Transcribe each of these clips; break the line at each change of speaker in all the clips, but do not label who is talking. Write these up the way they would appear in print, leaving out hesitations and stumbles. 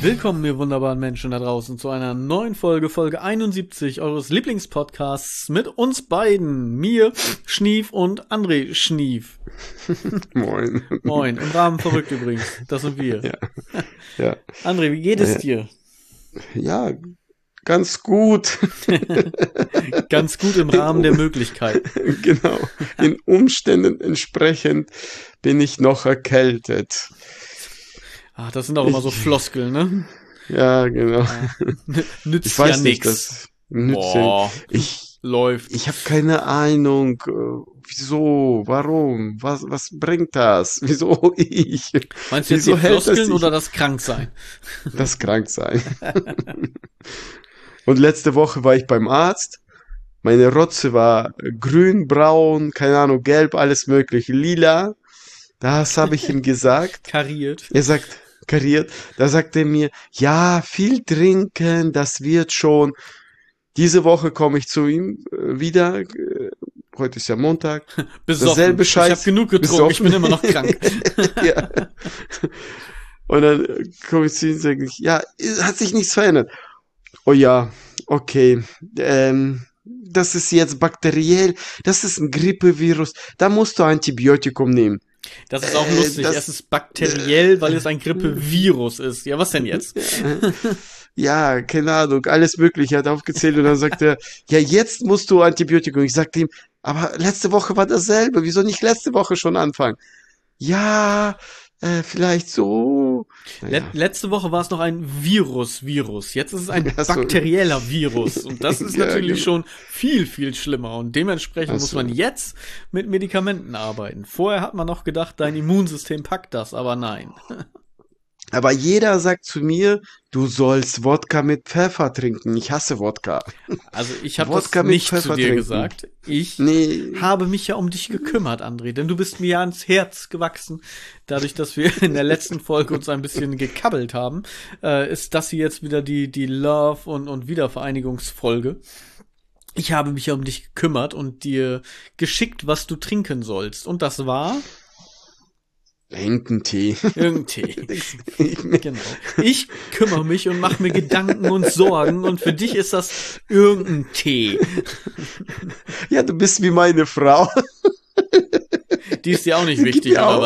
Willkommen, ihr wunderbaren Menschen da draußen, zu einer neuen Folge 71 eures Lieblingspodcasts mit uns beiden, mir, Schnief und André Schnief.
Moin.
Moin, im Rahmen verrückt übrigens, das sind wir.
Ja.
André, wie geht es dir?
Ja, ganz gut.
Ganz gut im Rahmen der Möglichkeiten.
Genau, den Umständen entsprechend bin ich noch erkältet.
Ach, das sind auch immer so Floskeln, ne?
Ja, genau.
Ja. Nützt
Ich weiß
ja
nicht,
nix.
das nützt
Boah, läuft.
Ich habe keine Ahnung, wieso, warum, was bringt das, wieso ich?
Meinst du jetzt
Wieso
die
hält das
Floskeln
sich?
oder das Kranksein?
Das Kranksein. Und letzte Woche war ich beim Arzt. Meine Rotze war grün, braun, keine Ahnung, gelb, alles mögliche, lila. Das habe ich ihm gesagt.
Kariert.
Er sagt, kariert. Da sagt er mir, ja, viel trinken, das wird schon. Diese Woche komme ich zu ihm wieder. Heute ist ja Montag.
Besoffen.
Dasselbe
Ich
Scheiß.
habe genug getrunken, ich bin immer noch krank.
Ja. Und dann komme ich zu ihm und sage, ja, hat sich nichts verändert. Oh ja, okay. Das ist jetzt bakteriell, das ist ein Grippevirus, da musst du Antibiotikum nehmen.
Das ist auch lustig. Es ist bakteriell, weil es ein Grippevirus ist. Ja, was denn jetzt?
Ja, keine Ahnung, alles Mögliche hat aufgezählt und dann sagt er, ja, jetzt musst du Antibiotikum. Ich sagte ihm, aber letzte Woche war dasselbe, wieso nicht letzte Woche schon anfangen? Ja, vielleicht so. Naja.
Letzte Woche war es noch ein Virus. Jetzt ist es ein
Ja, so.
bakterieller Virus. Und das ist
Ja,
natürlich
genau.
schon viel, viel schlimmer. Und dementsprechend
Ach
muss
so.
man jetzt mit Medikamenten arbeiten. Vorher hat man noch gedacht, dein Immunsystem packt das, aber nein.
Aber jeder sagt zu mir, du sollst Wodka mit Pfeffer trinken. Ich hasse Wodka.
Also ich habe das
Wodka mit
nicht zu
Pfeffer
dir
trinken.
gesagt. Ich
Nee.
habe mich ja um dich gekümmert, André, denn du bist mir ja ans Herz gewachsen. Dadurch, dass wir in der letzten Folge uns ein bisschen gekabbelt haben, ist das hier jetzt wieder die Love- und Wiedervereinigungsfolge. Ich habe mich ja um dich gekümmert und dir geschickt, was du trinken sollst. Und das war
Irgendein Tee.
irgendein Tee. Genau. Ich kümmere mich und mache mir Gedanken und Sorgen und für dich ist das irgendein Tee.
Ja, du bist wie meine Frau.
Die ist dir auch nicht
Sie
wichtig,
gibt mir
oder
auch-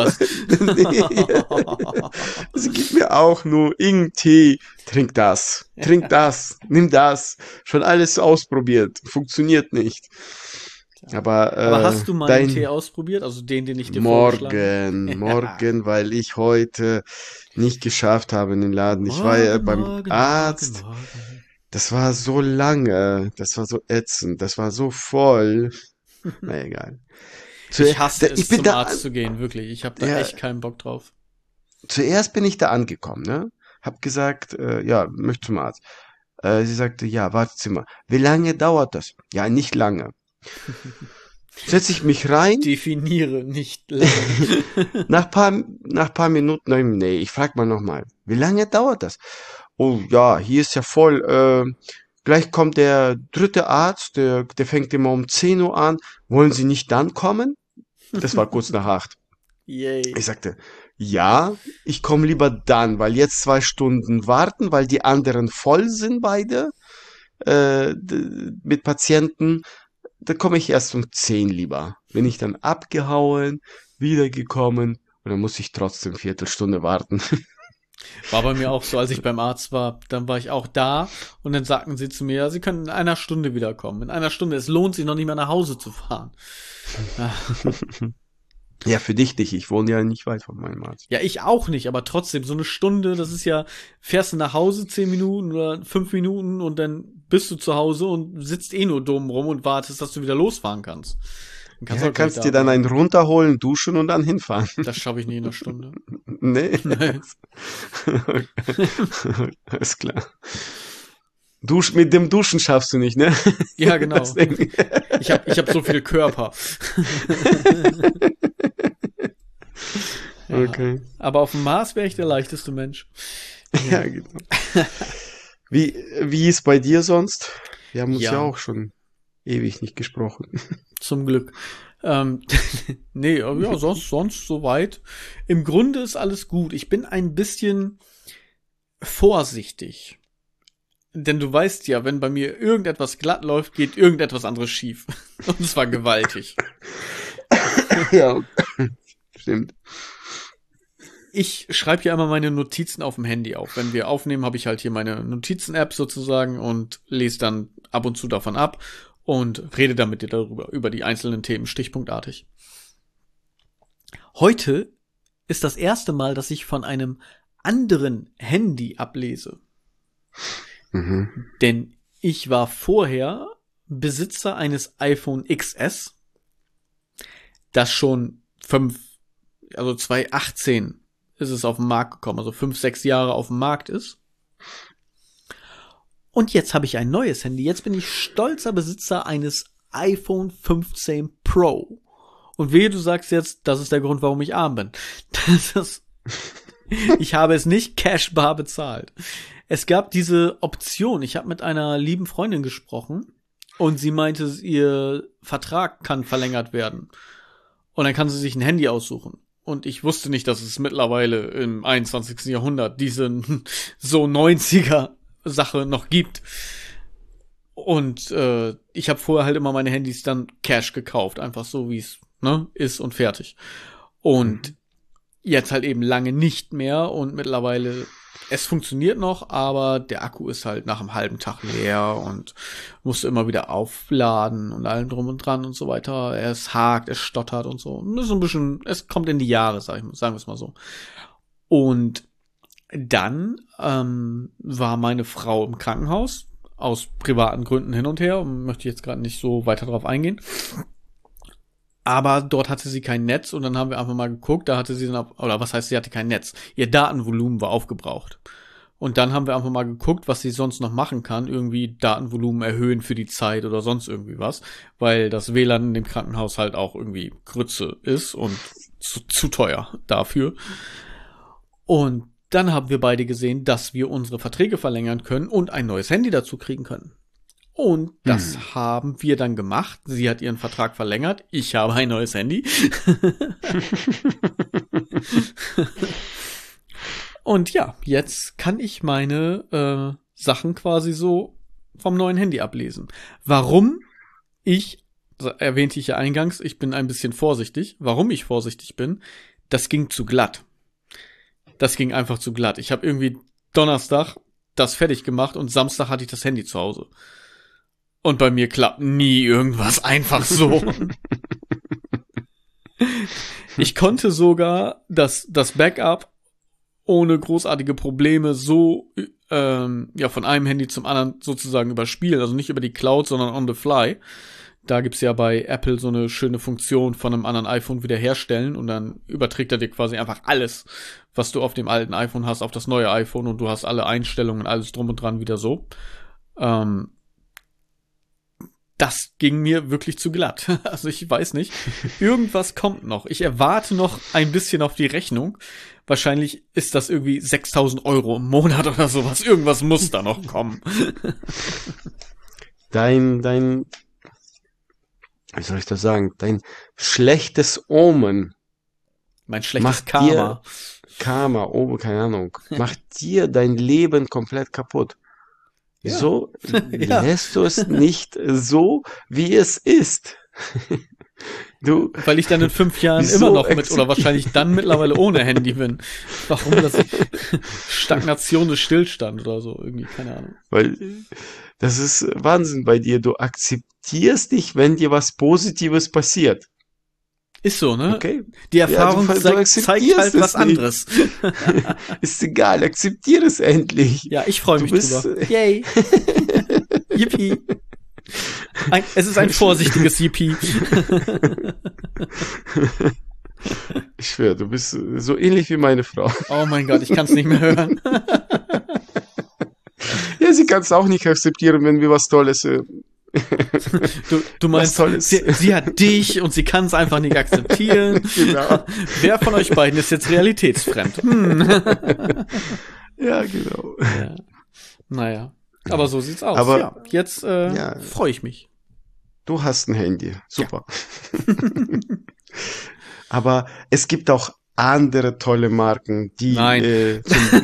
was?
Sie gibt mir auch nur irgendeinen Tee. Trink das, nimm das. Schon alles ausprobiert. Funktioniert nicht. Aber
hast du meinen Tee ausprobiert? Also den ich dir vorgeschlagen habe?
morgen, weil ich heute nicht geschafft habe in den Laden. Ich war ja beim Arzt.
Morgen.
Das war so lange. Das war so ätzend. Das war so voll. Na egal.
Ich hasse es,
ich bin
zum
da,
Arzt zu gehen, wirklich. Ich habe da
Ja.
echt keinen Bock drauf.
Zuerst bin ich da angekommen, ne? Hab gesagt, ja, möchte zum Arzt. Sie sagte, ja, Wartezimmer. Wie lange dauert das? Ja, nicht lange. Setze ich mich rein,
Definiere nicht lange.
nach paar Minuten, nee, ich frag mal nochmal, wie lange dauert das? Oh ja, hier ist ja voll, gleich kommt der dritte Arzt, der fängt immer um 10 Uhr an. Wollen Sie nicht dann kommen? Das war kurz nach 8.
Yay.
Ich sagte, ja, ich komme lieber dann, weil jetzt 2 Stunden warten, weil die anderen voll sind beide mit Patienten. Da komme ich erst um 10 lieber. Bin ich dann abgehauen, wiedergekommen und dann muss ich trotzdem Viertelstunde warten.
War bei mir auch so, als ich beim Arzt war. Dann war ich auch da und dann sagten sie zu mir, ja, Sie können in einer Stunde wiederkommen. In einer Stunde. Es lohnt sich noch nicht mehr nach Hause zu fahren.
Ja, für dich nicht. Ich wohne ja nicht weit von meinem Arzt.
Ja, ich auch nicht, aber trotzdem, so eine Stunde, das ist ja, fährst du nach Hause 10 Minuten oder 5 Minuten und dann bist du zu Hause und sitzt eh nur dumm rum und wartest, dass du wieder losfahren kannst. Dann
Ja, kannst dir dann einen runterholen, duschen und dann hinfahren.
Das schaffe ich nie in einer Stunde.
Nee.
Nee.
Alles klar. Mit dem Duschen schaffst du nicht, ne?
Ja, genau.
Das Ding.
Ich hab so viel Körper. Ja,
Okay.
aber auf dem Mars wäre ich der leichteste Mensch.
Ja, genau. Wie ist bei dir sonst? Wir haben uns
Ja.
ja auch schon ewig nicht gesprochen.
Zum Glück. Nee, aber ja, sonst soweit. Im Grunde ist alles gut. Ich bin ein bisschen vorsichtig. Denn du weißt ja, wenn bei mir irgendetwas glatt läuft, geht irgendetwas anderes schief. Und zwar gewaltig.
Ja, stimmt.
Ich schreibe ja immer meine Notizen auf dem Handy auf. Wenn wir aufnehmen, habe ich halt hier meine Notizen-App sozusagen und lese dann ab und zu davon ab und rede dann mit dir darüber, über die einzelnen Themen, stichpunktartig. Heute ist das erste Mal, dass ich von einem anderen Handy ablese.
Mhm.
Denn ich war vorher Besitzer eines iPhone XS, das schon 2018 ist es auf den Markt gekommen, also 5, 6 Jahre auf dem Markt ist. Und jetzt habe ich ein neues Handy. Jetzt bin ich stolzer Besitzer eines iPhone 15 Pro. Und wehe, du sagst jetzt, das ist der Grund, warum ich arm bin. Ich habe es nicht cashbar bezahlt. Es gab diese Option. Ich habe mit einer lieben Freundin gesprochen und sie meinte, ihr Vertrag kann verlängert werden. Und dann kann sie sich ein Handy aussuchen. Und ich wusste nicht, dass es mittlerweile im 21. Jahrhundert diese so 90er-Sache noch gibt. Und ich habe vorher halt immer meine Handys dann Cash gekauft. Einfach so, wie es ist und fertig. Und jetzt halt eben lange nicht mehr. Und mittlerweile, es funktioniert noch, aber der Akku ist halt nach einem halben Tag leer und musst du immer wieder aufladen und allem drum und dran und so weiter. Es hakt, es stottert und so. Und das ist so ein bisschen, es kommt in die Jahre, sagen wir es mal so. Und dann war meine Frau im Krankenhaus, aus privaten Gründen hin und her, und möchte jetzt gerade nicht so weiter drauf eingehen. Aber dort hatte sie kein Netz und dann haben wir einfach mal geguckt, da hatte sie dann, oder was heißt, sie hatte kein Netz. Ihr Datenvolumen war aufgebraucht. Und dann haben wir einfach mal geguckt, was sie sonst noch machen kann, irgendwie Datenvolumen erhöhen für die Zeit oder sonst irgendwie was, weil das WLAN in dem Krankenhaus halt auch irgendwie Grütze ist und zu teuer dafür. Und dann haben wir beide gesehen, dass wir unsere Verträge verlängern können und ein neues Handy dazu kriegen können. Und das haben wir dann gemacht. Sie hat ihren Vertrag verlängert. Ich habe ein neues Handy. Und ja, jetzt kann ich meine Sachen quasi so vom neuen Handy ablesen. Warum erwähnte ich ja eingangs, ich bin ein bisschen vorsichtig. Warum ich vorsichtig bin, das ging zu glatt. Das ging einfach zu glatt. Ich habe irgendwie Donnerstag das fertig gemacht und Samstag hatte ich das Handy zu Hause. Und bei mir klappt nie irgendwas einfach so. Ich konnte sogar das Backup ohne großartige Probleme so von einem Handy zum anderen sozusagen überspielen. Also nicht über die Cloud, sondern on the fly. Da gibt's ja bei Apple so eine schöne Funktion von einem anderen iPhone wiederherstellen und dann überträgt er dir quasi einfach alles, was du auf dem alten iPhone hast, auf das neue iPhone und du hast alle Einstellungen, alles drum und dran wieder so. Das ging mir wirklich zu glatt. Also ich weiß nicht. Irgendwas kommt noch. Ich erwarte noch ein bisschen auf die Rechnung. Wahrscheinlich ist das irgendwie 6.000 € im Monat oder sowas. Irgendwas muss da noch kommen.
Wie soll ich das sagen? Dein schlechtes Omen.
Mein schlechtes Karma.
Keine Ahnung. Macht dir dein Leben komplett kaputt.
Ja.
So
Ja.
lässt du es nicht so, wie es ist.
Weil ich dann in 5 Jahren
Wieso
immer noch mit, oder wahrscheinlich dann mittlerweile ohne Handy bin. Warum das? Stagnation des Stillstand oder so, irgendwie, keine Ahnung.
Weil das ist Wahnsinn bei dir. Du akzeptierst dich, wenn dir was Positives passiert.
Ist so, ne?
Okay?
Die Erfahrung
du
zeigt
akzeptierst
halt
es
was
nicht.
anderes.
Ist egal, akzeptiere es endlich.
Ja, ich freue mich
Du bist-
drüber. Yay. Yippie. Es ist ein vorsichtiges Yippie.
Ich schwöre, du bist so ähnlich wie meine Frau.
Oh mein Gott, ich kann es nicht mehr hören.
Ja, sie kann es auch nicht akzeptieren, wenn wir was Tolles.
Du meinst,
Was Tolles.
sie hat dich und sie kann es einfach nicht akzeptieren.
Genau.
Wer von euch beiden ist jetzt realitätsfremd?
Ja, genau.
Ja. Naja, aber so sieht's aus.
Aber-
ja, jetzt
Ja.
freue ich mich.
Du hast ein Handy. Super. Aber es gibt auch andere tolle Marken, die
Nein.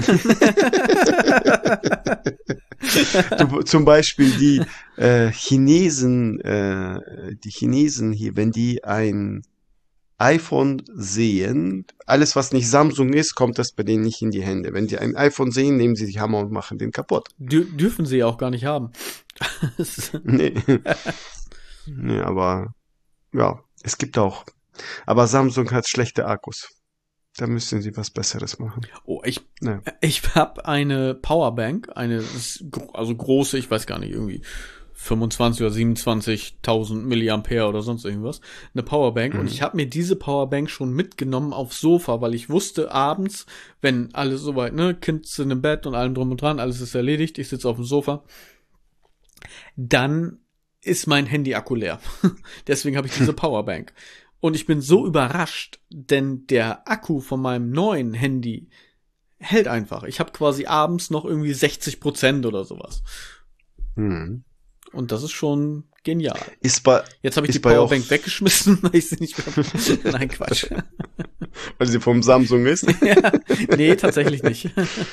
zum Beispiel die Chinesen hier, wenn die ein iPhone sehen, alles was nicht Samsung ist, kommt das bei denen nicht in die Hände. Wenn die ein iPhone sehen, nehmen sie die Hammer und machen den kaputt.
Dürfen sie ja auch gar nicht haben.
Nee. Nee, aber ja, es gibt auch. Aber Samsung hat schlechte Akkus. Da müssen sie was Besseres machen.
Oh, ich
Ja.
habe eine Powerbank, also große, ich weiß gar nicht, irgendwie 25 oder 27.000 Milliampere oder sonst irgendwas, eine Powerbank. Und ich habe mir diese Powerbank schon mitgenommen aufs Sofa, weil ich wusste, abends, wenn alles soweit, ne, Kind sind im Bett und allem drum und dran, alles ist erledigt, ich sitze auf dem Sofa, dann ist mein Handy-Akku leer. Deswegen habe ich diese Powerbank. Und ich bin so überrascht, denn der Akku von meinem neuen Handy hält einfach. Ich habe quasi abends noch irgendwie 60% oder sowas.
Hm.
Und das ist schon genial.
Ist bei,
Jetzt habe ich
ist
die
bei auch,
Powerbank weggeschmissen, weil ich sie nicht mehr... Nein, Quatsch.
weil sie vom Samsung ist.
Ja, nee, tatsächlich nicht.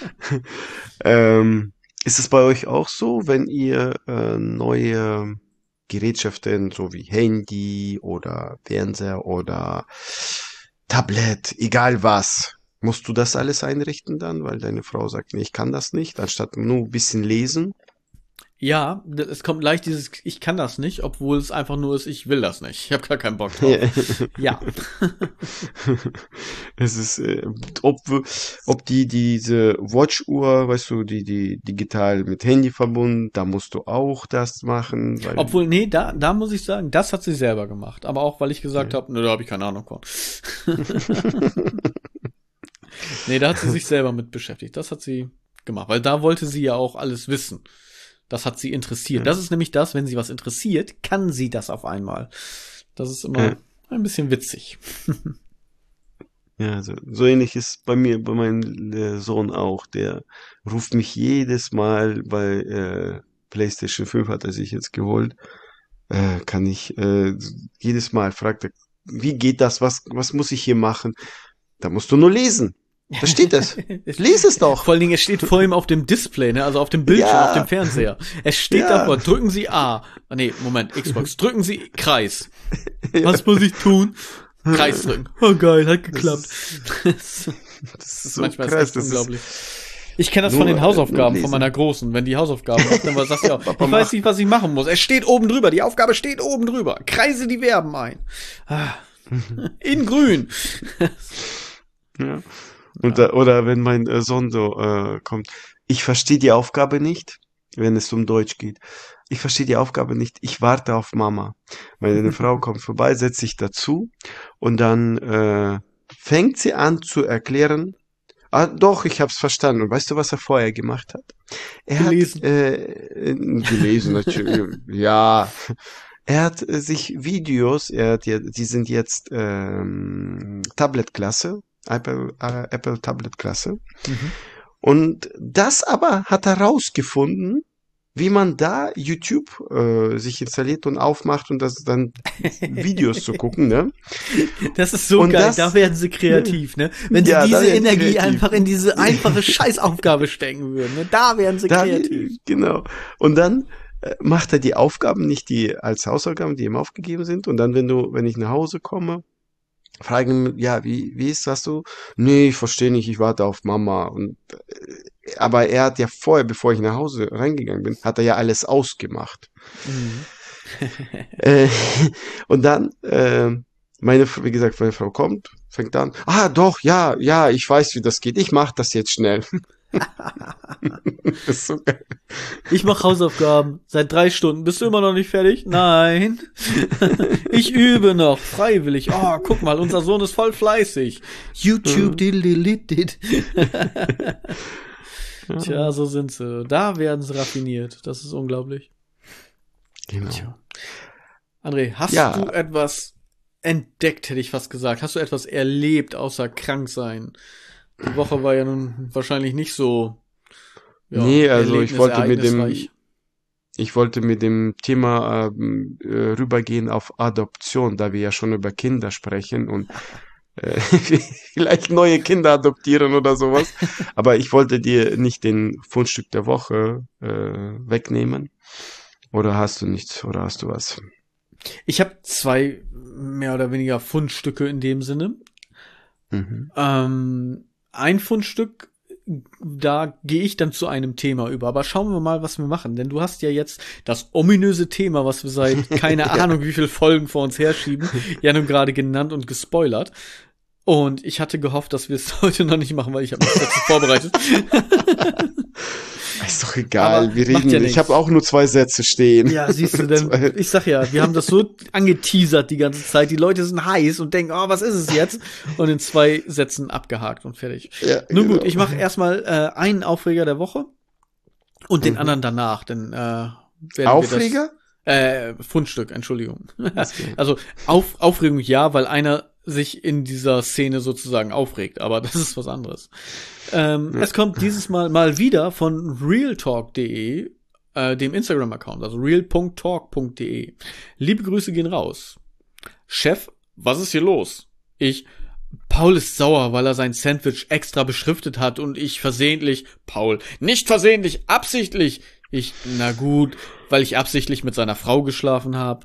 Ist es bei euch auch so, wenn ihr neue Gerätschaften, so wie Handy oder Fernseher oder Tablet, egal was, musst du das alles einrichten dann, weil deine Frau sagt, nee, ich kann das nicht, anstatt nur ein bisschen lesen?
Ja, es kommt leicht dieses, ich kann das nicht, obwohl es einfach nur ist, ich will das nicht. Ich habe gar keinen Bock drauf. Ja.
Es ist, ob diese Watch-Uhr, weißt du, die digital mit Handy verbunden, da musst du auch das machen, weil,
Obwohl, nee, da muss ich sagen, das hat sie selber gemacht. Aber auch, weil ich gesagt habe, ne, da habe ich keine Ahnung von. Nee, da hat sie sich selber mit beschäftigt. Das hat sie gemacht, weil da wollte sie ja auch alles wissen. Das hat sie interessiert. Das ist nämlich das, wenn sie was interessiert, kann sie das auf einmal. Das ist immer ein bisschen witzig.
ja, so ähnlich ist bei mir, bei meinem Sohn auch. Der ruft mich jedes Mal bei PlayStation 5 hat er sich jetzt geholt. Kann ich jedes Mal fragt er, wie geht das? Was muss ich hier machen? Da musst du nur lesen. Da steht es. Lies es doch.
Vor allen Dingen, es steht vor ihm auf dem Display, ne? Also auf dem Bildschirm,
Ja.
auf dem Fernseher. Es steht
Ja.
davor, drücken Sie A. Ah, nee, Moment, Xbox. Drücken Sie Kreis. Was muss ich tun? Kreis drücken. Oh geil, hat geklappt.
Das ist so
Manchmal
krass.
ist echt unglaublich. Ich kenne das von den
nur
Hausaufgaben
lesen.
von meiner Großen. Wenn die Hausaufgaben macht, dann sagt sie auch, ich weiß nicht, was ich machen muss. Es steht oben drüber, die Aufgabe steht oben drüber. Kreise die Verben ein. Ah. In grün.
Ja. Und oder wenn mein Sohn so kommt, ich verstehe die Aufgabe nicht, wenn es um Deutsch geht. Ich verstehe die Aufgabe nicht, ich warte auf Mama. Meine Frau kommt vorbei, setzt sich dazu und dann fängt sie an zu erklären, ah, doch, ich hab's verstanden. Und weißt du, was er vorher gemacht hat? Er
Gelesen.
hat gelesen, natürlich, ja. Er hat sich Videos, die sind jetzt Tablet-Klasse, Apple Tablet-Klasse.
Mhm.
Und das aber hat er rausgefunden, wie man da YouTube sich installiert und aufmacht und das dann Videos zu gucken, ne?
Das ist so
Und
geil,
das-
da werden sie kreativ, ne? Wenn sie
Ja, da
diese
werden sie
Energie
kreativ.
einfach in diese einfache Scheißaufgabe stecken würden, ne? Da werden sie
Da,
kreativ.
genau. Und dann macht er die Aufgaben nicht die als Hausaufgaben, die ihm aufgegeben sind. Und dann, wenn ich nach Hause komme, fragen, ja, wie ist das so? Nee, ich verstehe nicht, ich warte auf Mama. Und aber er hat ja vorher, bevor ich nach Hause reingegangen bin, hat er ja alles ausgemacht.
Mhm.
Äh, und dann, wie gesagt, meine Frau kommt, fängt an, ah, doch, ja, ich weiß, wie das geht. Ich mache das jetzt schnell. Das ist so geil.
Ich mache Hausaufgaben seit 3 Stunden. Bist du immer noch nicht fertig? Nein. Ich übe noch, freiwillig. Oh, guck mal, unser Sohn ist voll fleißig. YouTube, diddle-diddle-dit. Tja, so sind sie. Da werden sie raffiniert. Das ist unglaublich.
Genau.
Tja. André, hast
Ja.
du etwas entdeckt, hätte ich fast gesagt? Hast du etwas erlebt, außer krank sein? Die Woche war ja nun wahrscheinlich nicht so. Ja,
Nee, also ich wollte
ereignisreich.
mit dem Thema rübergehen auf Adoption, da wir ja schon über Kinder sprechen und vielleicht neue Kinder adoptieren oder sowas. Aber ich wollte dir nicht den Fundstück der Woche wegnehmen. Oder hast du nichts? Oder hast du was?
Ich habe 2 mehr oder weniger Fundstücke in dem Sinne.
Mhm.
Ein Fundstück, da gehe ich dann zu einem Thema über. Aber schauen wir mal, was wir machen. Denn du hast ja jetzt das ominöse Thema, was wir seit keine Ahnung wie viel Folgen vor uns herschieben, ja nun gerade genannt und gespoilert. Und ich hatte gehofft, dass wir es heute noch nicht machen, weil ich habe mich dazu vorbereitet.
Ist doch egal,
Aber
wir
macht
reden.
ja
Ich
nichts.
habe auch nur 2 Sätze stehen.
Ja, siehst du, denn ich sag ja, wir haben das so angeteasert die ganze Zeit. Die Leute sind heiß und denken, oh, was ist es jetzt? Und in 2 Sätzen abgehakt und fertig.
Ja,
Nun gut,
genau.
ich mache erstmal einen Aufreger der Woche und den anderen danach, denn werden
Aufreger?
wir das Fundstück, Entschuldigung. Also Aufregung ja, weil einer sich in dieser Szene sozusagen aufregt, aber das ist was anderes. Es kommt dieses Mal wieder von realtalk.de, dem Instagram-Account, also real.talk.de. Liebe Grüße gehen raus. Chef, was ist hier los? Paul ist sauer, weil er sein Sandwich extra beschriftet hat und ich versehentlich, Paul, nicht versehentlich, absichtlich. Na gut, weil ich absichtlich mit seiner Frau geschlafen habe.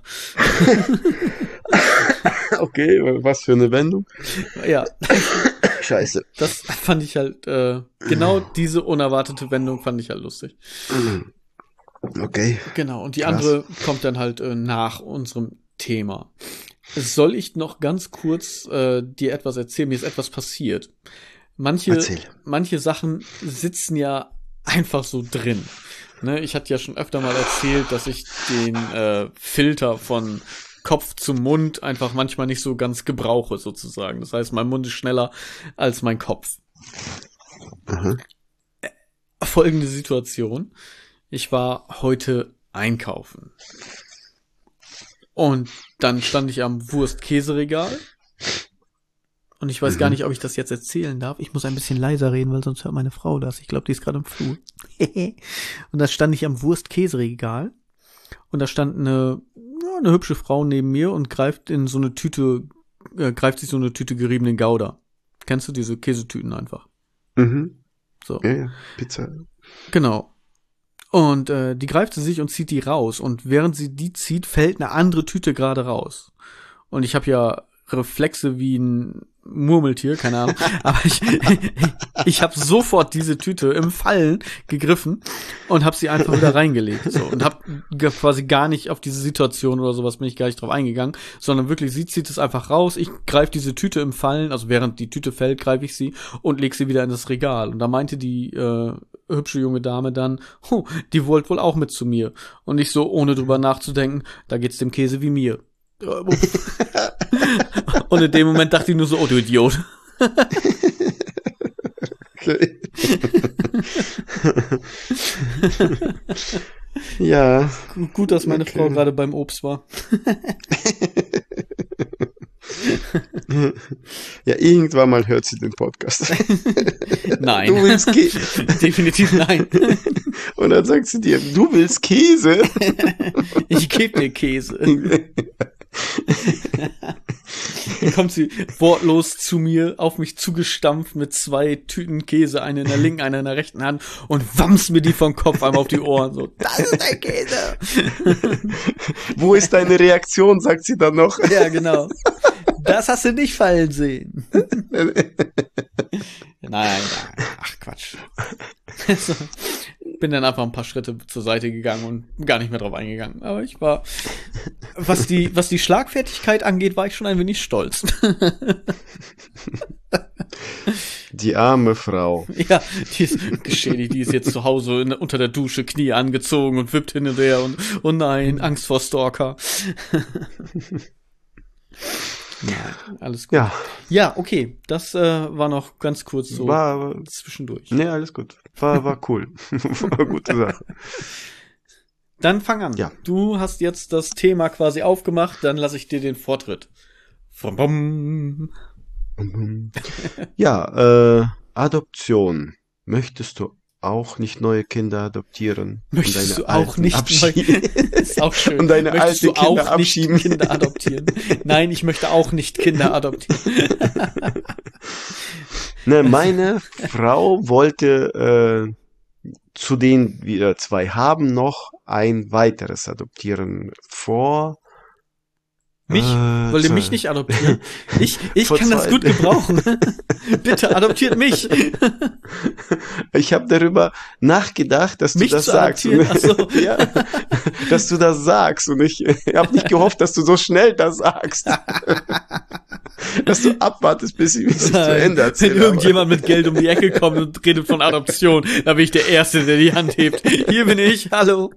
Okay, was für eine Wendung.
Ja,
Scheiße.
das fand ich halt, genau diese unerwartete Wendung fand ich halt lustig.
Okay.
Genau, und die
Krass.
andere kommt dann halt nach unserem Thema. Soll ich noch ganz kurz dir etwas erzählen? Mir ist etwas passiert.
Erzähl.
Manche Sachen sitzen ja einfach so drin. Ne, ich hatte ja schon öfter mal erzählt, dass ich den Filter von Kopf zu Mund einfach manchmal nicht so ganz gebrauche, sozusagen. Das heißt, mein Mund ist schneller als mein Kopf.
Mhm.
Folgende Situation. Ich war heute einkaufen. Und dann stand ich am Wurst-Käse-Regal. Und ich weiß gar nicht, ob ich das jetzt erzählen darf. Ich muss ein bisschen leiser reden, weil sonst hört meine Frau das. Ich glaube, die ist gerade im Flur. Und da stand ich am Wurst-Käse-Regal. Und da stand eine hübsche Frau neben mir und greift sich so eine Tüte geriebenen Gouda. Kennst du diese Käsetüten einfach?
Mhm.
So.
Ja, Pizza.
Genau. Und die greift sie sich und zieht die raus. Und während sie die zieht, fällt eine andere Tüte gerade raus. Und ich habe ja Reflexe wie ein Murmeltier, keine Ahnung. Aber ich habe sofort diese Tüte im Fallen gegriffen und habe sie einfach wieder reingelegt. So. Und habe quasi gar nicht auf diese Situation oder sowas bin ich gar nicht drauf eingegangen, sondern wirklich, sie zieht es einfach raus. Ich greife diese Tüte im Fallen, also während die Tüte fällt, greife ich sie und lege sie wieder in das Regal. Und da meinte die hübsche junge Dame dann, die wollt wohl auch mit zu mir. Und ich so, ohne drüber nachzudenken, da geht's dem Käse wie mir. Und in dem Moment dachte ich nur so, oh du Idiot.
Okay. Ja.
Gut, dass meine
Okay.
Frau gerade beim Obst war.
Ja, irgendwann mal hört sie den Podcast.
Nein.
Du willst Käse.
Definitiv nein.
Und dann sagt sie dir, du willst Käse?
Ich gebe dir Käse. Dann kommt sie wortlos zu mir, auf mich zugestampft mit 2 Tüten Käse, eine in der linken, eine in der rechten Hand und wamms mir die vom Kopf einmal auf die Ohren. So, das ist dein Käse.
Wo ist deine Reaktion, sagt sie dann noch.
Ja, genau. Das hast du nicht fallen sehen. Nein, ach Quatsch. Also, bin dann einfach ein paar Schritte zur Seite gegangen und gar nicht mehr drauf eingegangen. Aber ich war, was die Schlagfertigkeit angeht, war ich schon ein wenig stolz.
Die arme Frau.
Ja, die ist geschädigt, die ist jetzt zu Hause unter der Dusche, Knie angezogen und wippt hin und her und, oh nein, Angst vor Stalker. Nein, alles gut.
Ja,
Ja, okay, das war noch ganz kurz so
war,
zwischendurch.
nee, alles gut. War cool. War eine gute Sache.
Dann fang an.
Ja.
Du hast jetzt das Thema quasi aufgemacht, dann lasse ich dir den Vortritt. Bum.
Ja, Adoption. Möchtest du auch nicht neue Kinder adoptieren und
Möchtest
deine
du auch
alten
nicht neu,
abschieben
ist auch schön.
und deine
Möchtest
alte
du
Kinder
auch nicht
abschieben?
Kinder adoptieren? Nein, ich möchte auch nicht Kinder adoptieren.
Ne,
Das,
meine Frau wollte zu denen wir zwei haben noch ein weiteres adoptieren
mich? Wollt ihr mich
zwei,
nicht adoptieren? Ich
vor
kann das
zwei.
gut gebrauchen. Bitte adoptiert mich.
Ich habe darüber nachgedacht, dass du
Mich
das
zu
sagst.
adoptieren? Ach so.
Ja, dass du das sagst. Und ich habe nicht gehofft, dass du so schnell das sagst. Dass du abwartest, bis ich es zu
Nein,
Ende
wenn
erzähle.
irgendjemand mit Geld um die Ecke kommt und redet von Adoption, dann bin ich der Erste, der die Hand hebt. Hier bin ich, hallo.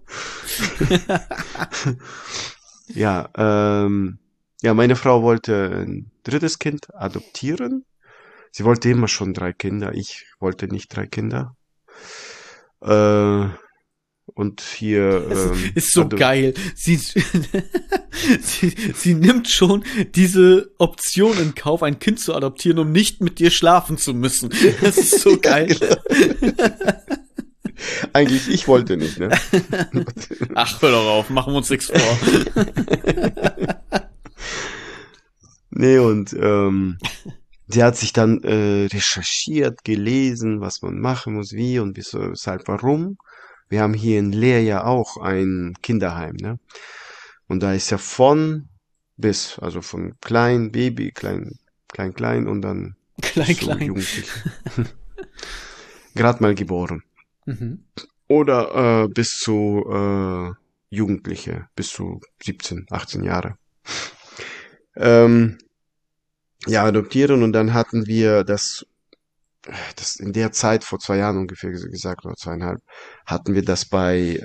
Ja, ja, meine Frau wollte ein drittes Kind adoptieren. Sie wollte immer schon 3 Kinder. Ich wollte nicht 3 Kinder. Äh, und hier,
Es ist so geil. Sie nimmt schon diese Option in Kauf, ein Kind zu adoptieren, um nicht mit dir schlafen zu müssen. Das ist so geil.
eigentlich, ich wollte nicht, ne?
Ach, hör doch auf, machen wir uns nichts vor.
Nee, und sie hat sich dann recherchiert, gelesen, was man machen muss, wie und wieso, weshalb, warum. Wir haben hier in Leer ja auch ein Kinderheim, ne? Und da ist ja von bis, also von klein, Baby, klein und dann
Klein,
bis zu
klein.
Jugendliche. Gerade mal geboren.
Mhm.
Oder bis zu Jugendliche, bis zu 17, 18 Jahre. Ja, adoptieren und dann hatten wir das in der Zeit vor 2 Jahren ungefähr gesagt, oder 2,5, hatten wir das bei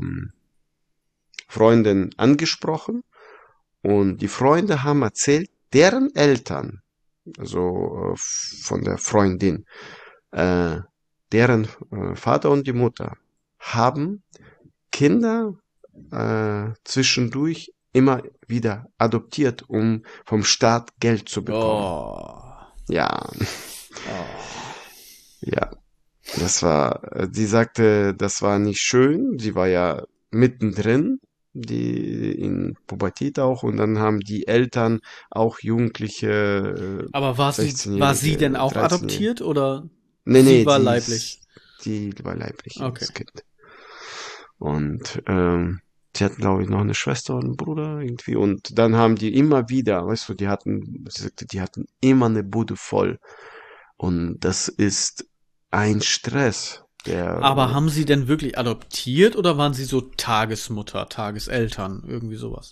Freunden angesprochen und die Freunde haben erzählt, deren Eltern, also von der Freundin, deren Vater und die Mutter haben Kinder zwischendurch immer wieder adoptiert, um vom Staat Geld zu bekommen.
Oh.
Ja,
Oh.
ja, sie sagte, das war nicht schön. Sie war ja mittendrin, die in Pubertät auch, und dann haben die Eltern auch Jugendliche,
Aber war sie denn
16-Jährige,
auch
13-Jährige.
adoptiert oder
Nee,
sie war leiblich?
die war leiblich,
Okay.
das Kind. Und sie hatten, glaube ich, noch eine Schwester und einen Bruder irgendwie. Und dann haben die immer wieder, weißt du, sie sagte, die hatten immer eine Bude voll. Und das ist ein Stress,
Aber
der,
haben sie denn wirklich adoptiert oder waren sie so Tagesmutter, Tageseltern, irgendwie sowas?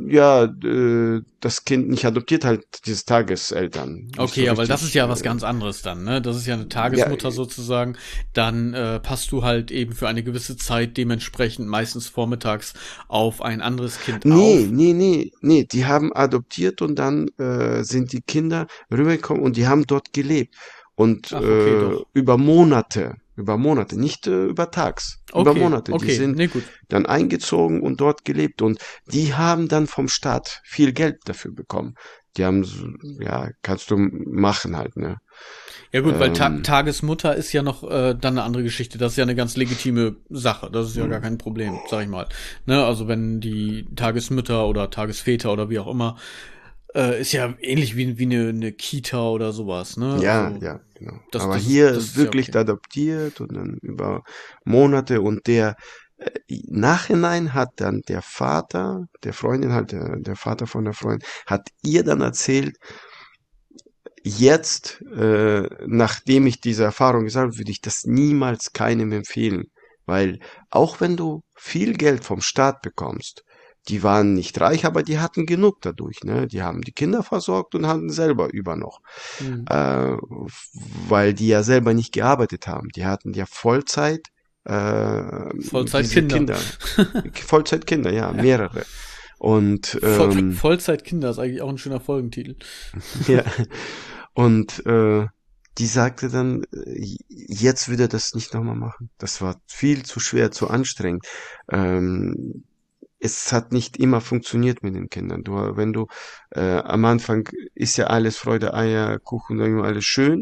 das Kind nicht adoptiert, halt dieses Tageseltern. Nicht
Okay,
so
ja, weil das
richtig,
ist ja was ganz anderes dann, ne? Das ist ja eine
ja,
Tagesmutter sozusagen. Dann passt du halt eben für eine gewisse Zeit dementsprechend meistens vormittags auf ein anderes Kind auf.
nee, die haben adoptiert und dann sind die Kinder rübergekommen und die haben dort gelebt. Und
Ach, okay, doch.
über Monate, nicht über Tags, über
Okay,
Monate. Die
okay,
sind
nee, gut.
dann eingezogen und dort gelebt und die haben dann vom Staat viel Geld dafür bekommen. Die haben, ja, kannst du machen halt, ne?
Ja gut, weil
Ähm,
Tagesmutter ist ja noch dann eine andere Geschichte. Das ist ja eine ganz legitime Sache. Das ist ja gar kein Problem, sag ich mal. Ne, also wenn die Tagesmütter oder Tagesväter oder wie auch immer, ist ja ähnlich wie eine Kita oder sowas, ne?
ja,
Also
ja, genau.
das,
Aber
das ist,
hier
das
ist
ist ja
wirklich
okay.
adoptiert und dann über Monate und der Nachhinein hat dann der Vater der Freundin, halt der Vater von der Freundin, hat ihr dann erzählt, jetzt, nachdem ich diese Erfahrung gesagt habe, würde ich das niemals keinem empfehlen. Weil auch wenn du viel Geld vom Staat bekommst, die waren nicht reich, aber die hatten genug dadurch, ne? Die haben die Kinder versorgt und hatten selber über noch.
Hm.
Äh, weil die ja selber nicht gearbeitet haben. Die hatten ja Vollzeit diese
Vollzeitkinder.
Kinder. Vollzeitkinder, ja, mehrere. Und
Vollzeitkinder ist eigentlich auch ein schöner Folgentitel.
ja, und die sagte dann, jetzt würde er das nicht nochmal machen. Das war viel zu schwer, zu anstrengend. Ähm, es hat nicht immer funktioniert mit den Kindern. Wenn du am Anfang ist ja alles Freude, Eier, Kuchen, sagen wir, alles schön.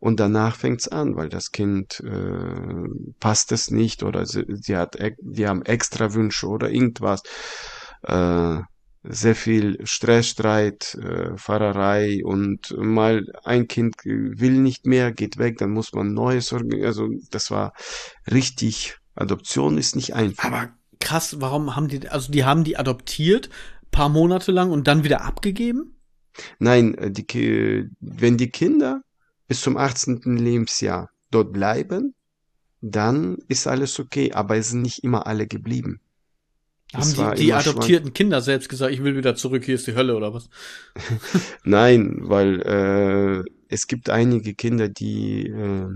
und danach fängt's an, weil das Kind passt es nicht oder die haben extra Wünsche oder irgendwas. Äh, Sehr viel Stress, Streit, Fahrerei und mal ein Kind will nicht mehr, geht weg, dann muss man Neues organisieren. Also das war richtig, Adoption ist nicht einfach.
Aber krass, warum haben die haben die adoptiert, paar Monate lang und dann wieder abgegeben?
Nein, wenn die Kinder bis zum 18. Lebensjahr dort bleiben, dann ist alles okay, aber es sind nicht immer alle geblieben.
Haben
Es war
die
immer schwank.
adoptierten Kinder selbst gesagt, ich will wieder zurück, hier ist die Hölle oder was?
Nein, weil es gibt einige Kinder, die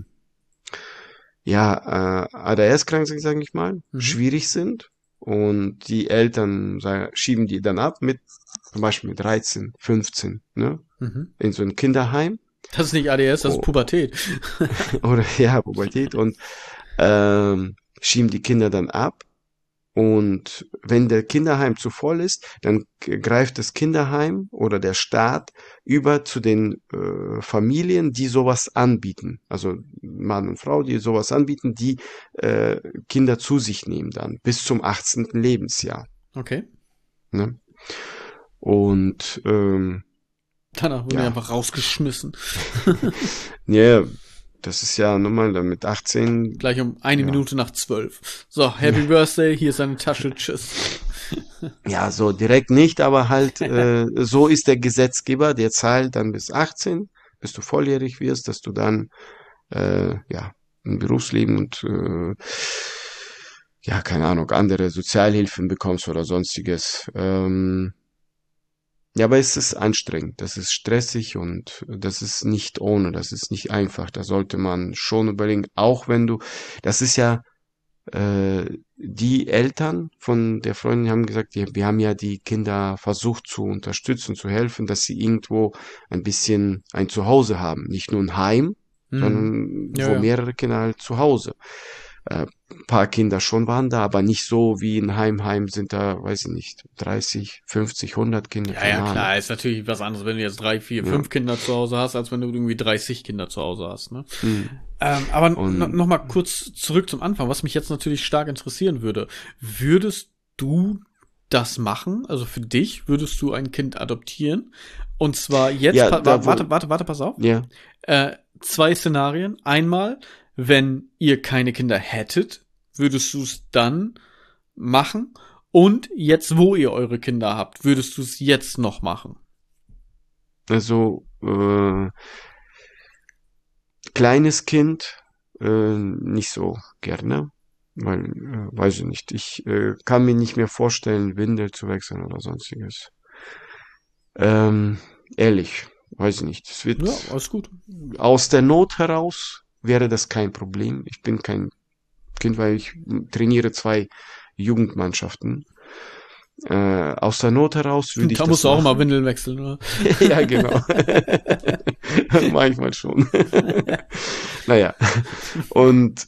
ADHS-krank sind, sage ich mal,
Mhm.
schwierig sind und die Eltern schieben die dann ab mit zum Beispiel mit 13, 15, ne,
Mhm.
in so ein Kinderheim
Das ist nicht ADS, das ist
o-
Pubertät.
oder ja, Pubertät und schieben die Kinder dann ab. Und wenn der Kinderheim zu voll ist, dann greift das Kinderheim oder der Staat über zu den Familien, die sowas anbieten. Also Mann und Frau, die sowas anbieten, die Kinder zu sich nehmen dann bis zum 18. Lebensjahr.
Okay.
Ne? Und
Danach wurden die
ja,
einfach rausgeschmissen.
ja, das ist ja normal, dann mit 18,
Gleich um eine
ja.
Minute nach 12. So, Happy Birthday, hier ist eine Tasche, tschüss.
Ja, so direkt nicht, aber halt, so ist der Gesetzgeber, der zahlt dann bis 18, bis du volljährig wirst, dass du dann, ja, ein Berufsleben und, ja, keine Ahnung, andere Sozialhilfen bekommst oder sonstiges. Ja, aber es ist anstrengend, das ist stressig und das ist nicht ohne, das ist nicht einfach. Da sollte man schon überlegen, auch wenn du, das ist ja, die Eltern von der Freundin haben gesagt, wir haben ja die Kinder versucht zu unterstützen, zu helfen, dass sie irgendwo ein bisschen ein Zuhause haben. Nicht nur ein Heim,
Mhm.
sondern
Ja,
wo
ja.
mehrere Kinder halt zu Hause. Ein paar Kinder schon waren da, aber nicht so wie in Heim sind da, weiß ich nicht, 30, 50, 100 Kinder,
Ja, ja,
keine Ahnung.
klar, ist natürlich was anderes, wenn du jetzt 3, 4,
Ja.
5 Kinder zu Hause hast, als wenn du irgendwie 30 Kinder zu Hause hast, ne?
Hm.
Aber
Und
noch mal kurz zurück zum Anfang, was mich jetzt natürlich stark interessieren würde. Würdest du das machen? Also für dich würdest du ein Kind adoptieren? Und zwar jetzt,
ja, da wo,
warte, pass auf.
ja,
Zwei Szenarien. Einmal, wenn ihr keine Kinder hättet, würdest du es dann machen? Und jetzt, wo ihr eure Kinder habt, würdest du es jetzt noch machen?
also kleines Kind nicht so gerne, weil, weiß ich nicht, ich kann mir nicht mehr vorstellen, Windel zu wechseln oder sonstiges. Ähm, Ehrlich, weiß ich nicht. Es
Ja,
wird
alles gut.
aus der Not heraus wäre das kein Problem. Ich bin kein Kind, weil ich trainiere zwei Jugendmannschaften. Aus der Not heraus würde ich
Da musst
das
du auch immer
machen.
Windeln wechseln, oder?
Ja, genau. Manchmal schon. Naja. Und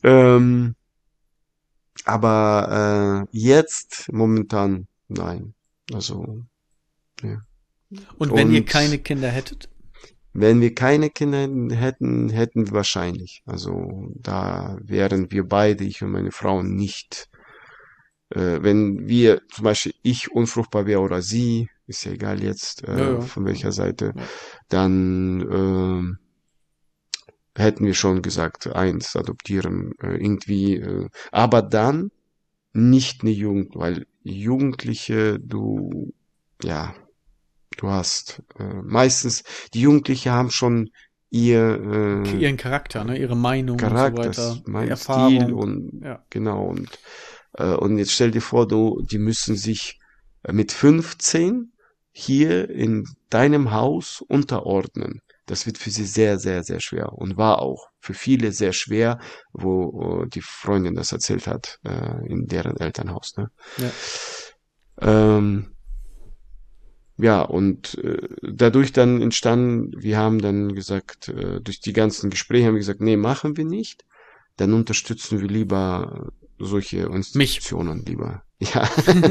aber jetzt momentan nein. Also ja.
Und wenn ihr keine
Und
Kinder hättet?
wenn wir keine Kinder hätten wir wahrscheinlich. Also da wären wir beide, ich und meine Frau, nicht. Wenn wir zum Beispiel ich unfruchtbar wäre oder sie, ist ja egal jetzt
Ja, ja.
von welcher Seite,
Ja.
dann hätten wir schon gesagt, eins adoptieren irgendwie. Aber dann nicht eine Jugend, weil Jugendliche, ja, du hast meistens, die Jugendliche haben schon ihr
Ihren Charakter, ne? Ihre Meinung und so
Charakter,
weiter.
mein Stil
Erfahrung.
und
Ja.
genau und jetzt stell dir vor, die müssen sich mit 15 hier in deinem Haus unterordnen. Das wird für sie sehr, sehr, sehr schwer und war auch für viele sehr schwer, wo die Freundin das erzählt hat, in deren Elternhaus, ne?
Ja.
Ähm, ja, und dadurch dann entstanden, wir haben dann gesagt, durch die ganzen Gespräche haben wir gesagt, nee, machen wir nicht. Dann unterstützen wir lieber solche
Mich.
Institutionen lieber. Ja.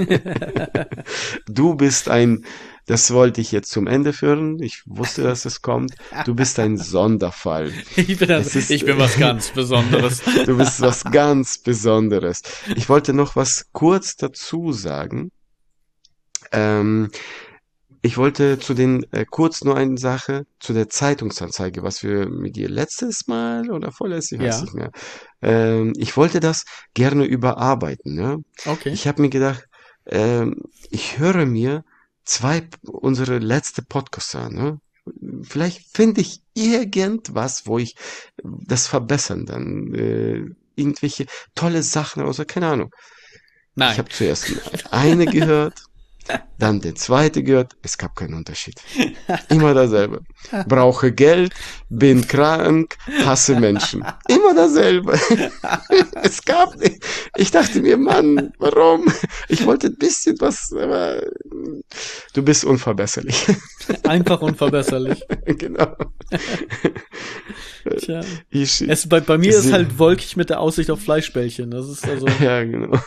Du bist das wollte ich jetzt zum Ende führen. Ich wusste, dass es kommt. Du bist ein Sonderfall.
Ich bin was ganz Besonderes.
Du bist was ganz Besonderes. Ich wollte noch was kurz dazu sagen. Ähm, Ich wollte kurz nur eine Sache zu der Zeitungsanzeige, was wir mit dir letztes Mal oder vorletztes, ich weiß
Ja,
nicht mehr. Ich wollte das gerne überarbeiten, ne?
okay.
Ich habe mir gedacht, ich höre mir unsere letzte Podcasts an, ne? Vielleicht finde ich irgendwas, wo ich das verbessern dann, irgendwelche tolle Sachen oder so, keine Ahnung. Ich
Nein.
habe zuerst eine gehört, dann den zweite gehört, es gab keinen Unterschied. Immer dasselbe. Brauche Geld, bin krank, hasse Menschen. Immer dasselbe. Es gab nicht. Ich dachte mir, Mann, warum? Ich wollte ein bisschen was, aber du bist unverbesserlich.
Einfach unverbesserlich.
Genau.
Tja.
Ich,
Bei mir ist
sie-
halt wolkig mit der Aussicht auf Fleischbällchen. Das ist also.
ja, genau.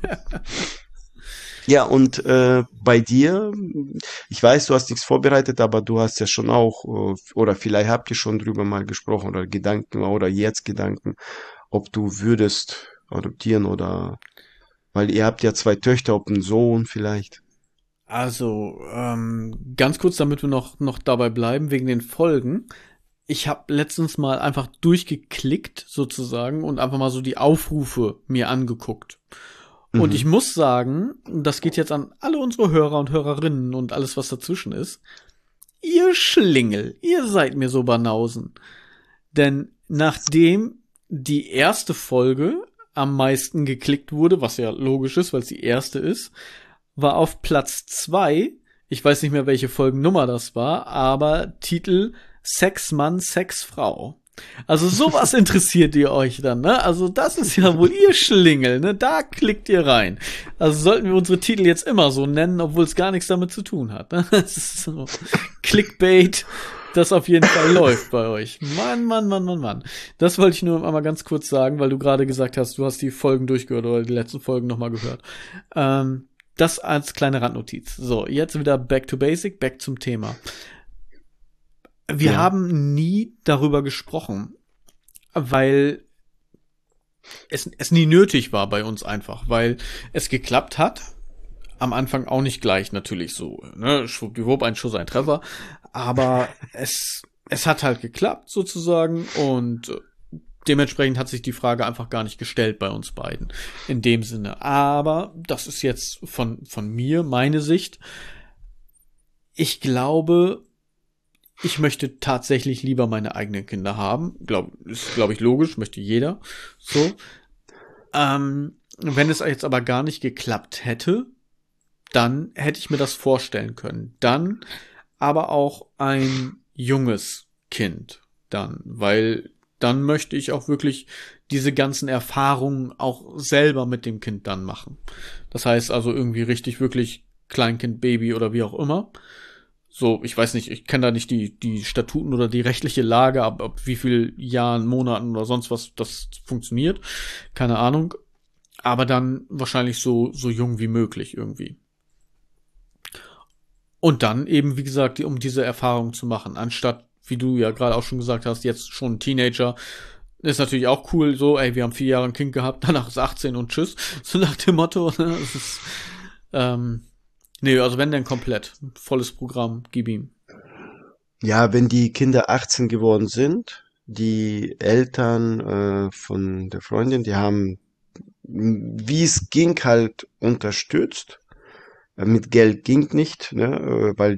Ja, und bei dir, ich weiß, du hast nichts vorbereitet, aber du hast ja schon auch, oder vielleicht habt ihr schon drüber mal gesprochen oder Gedanken oder jetzt Gedanken, ob du würdest adoptieren oder, weil ihr habt ja zwei Töchter, ob ein Sohn vielleicht.
Also, ganz kurz, damit wir noch dabei bleiben, wegen den Folgen. Ich habe letztens mal einfach durchgeklickt, sozusagen, und einfach mal so die Aufrufe mir angeguckt. Und ich
Mhm.
muss sagen, das geht jetzt an alle unsere Hörer und Hörerinnen und alles, was dazwischen ist. Ihr Schlingel, ihr seid mir so Banausen. Denn nachdem die erste Folge am meisten geklickt wurde, was ja logisch ist, weil es die erste ist, war auf Platz 2, ich weiß nicht mehr, welche Folgennummer das war, aber Titel Sex Mann, Sex Frau. Also sowas interessiert ihr euch dann, ne? Also das ist ja wohl ihr Schlingel, ne? Da klickt ihr rein. Also sollten wir unsere Titel jetzt immer so nennen, obwohl es gar nichts damit zu tun hat, ne? Das ist so Clickbait, das auf jeden Fall läuft bei euch. Mann, Mann, Mann, Mann, Mann. Das wollte ich nur einmal ganz kurz sagen, weil du gerade gesagt hast, du hast die Folgen durchgehört oder die letzten Folgen nochmal gehört. Das als kleine Randnotiz. So, jetzt wieder back to basic, back zum Thema. Wir
Ja.
haben nie darüber gesprochen, weil es nie nötig war bei uns einfach, weil es geklappt hat. Am Anfang auch nicht gleich natürlich so, ne, schwuppdiwupp, ein Schuss, ein Treffer. Aber es hat halt geklappt sozusagen und dementsprechend hat sich die Frage einfach gar nicht gestellt bei uns beiden. In dem Sinne. Aber das ist jetzt von mir, meine Sicht. Ich glaube, ich möchte tatsächlich lieber meine eigenen Kinder haben. Ist, glaube ich, logisch, möchte jeder. So. Wenn es jetzt aber gar nicht geklappt hätte, dann hätte ich mir das vorstellen können. Dann aber auch ein junges Kind dann, weil dann möchte ich auch wirklich diese ganzen Erfahrungen auch selber mit dem Kind dann machen. Das heißt also irgendwie richtig wirklich Kleinkind, Baby oder wie auch immer. So, ich weiß nicht, ich kenne da nicht die Statuten oder die rechtliche Lage, ab wie viel Jahren, Monaten oder sonst was das funktioniert. Keine Ahnung. Aber dann wahrscheinlich so jung wie möglich irgendwie. Und dann eben, wie gesagt, um diese Erfahrung zu machen, anstatt, wie du ja gerade auch schon gesagt hast, jetzt schon Teenager, ist natürlich auch cool, so, ey, wir haben 4 Jahre ein Kind gehabt, danach ist 18 und tschüss, so nach dem Motto, ne, das ist, nee, also wenn denn komplett, volles Programm, gib ihm.
Ja, wenn die Kinder 18 geworden sind, die Eltern von der Freundin, die haben, wie es ging, halt unterstützt. Mit Geld ging nicht, ne, weil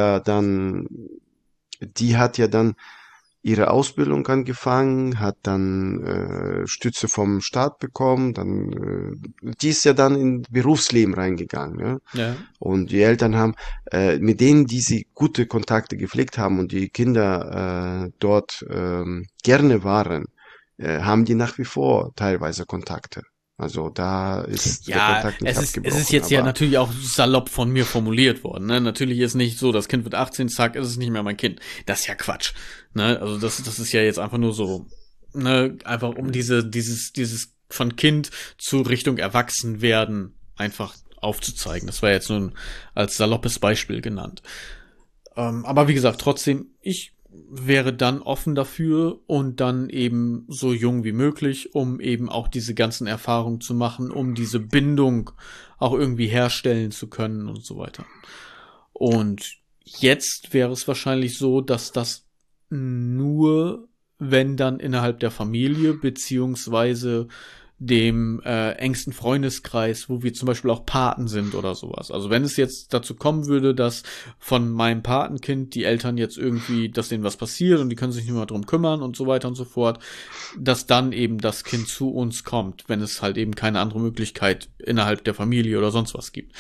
die hat ja dann ihre Ausbildung angefangen, hat dann Stütze vom Staat bekommen, die ist ja dann in Berufsleben reingegangen, ne?
Ja.
Und die Eltern haben, mit denen, die sie gute Kontakte gepflegt haben und die Kinder dort gerne waren, haben die nach wie vor teilweise Kontakte. Also da ist der
Ja,
Kontakt nicht
es ist
abgebrochen,
jetzt ja
aber
natürlich auch salopp von mir formuliert worden, ne? Natürlich ist nicht so, das Kind wird 18, zack, ist es nicht mehr mein Kind. Das ist ja Quatsch, ne? Also das ist ja jetzt einfach nur so, ne? Einfach um dieses von Kind zu Richtung Erwachsen werden einfach aufzuzeigen. Das war jetzt nur als saloppes Beispiel genannt. Aber wie gesagt, trotzdem, ich wäre dann offen dafür und dann eben so jung wie möglich, um eben auch diese ganzen Erfahrungen zu machen, um diese Bindung auch irgendwie herstellen zu können und so weiter. Und jetzt wäre es wahrscheinlich so, dass das nur, wenn dann innerhalb der Familie beziehungsweise dem engsten Freundeskreis, wo wir zum Beispiel auch Paten sind oder sowas. Also wenn es jetzt dazu kommen würde, dass von meinem Patenkind die Eltern jetzt irgendwie, dass denen was passiert und die können sich nicht mehr drum kümmern und so weiter und so fort, dass dann eben das Kind zu uns kommt, wenn es halt eben keine andere Möglichkeit innerhalb der Familie oder sonst was gibt.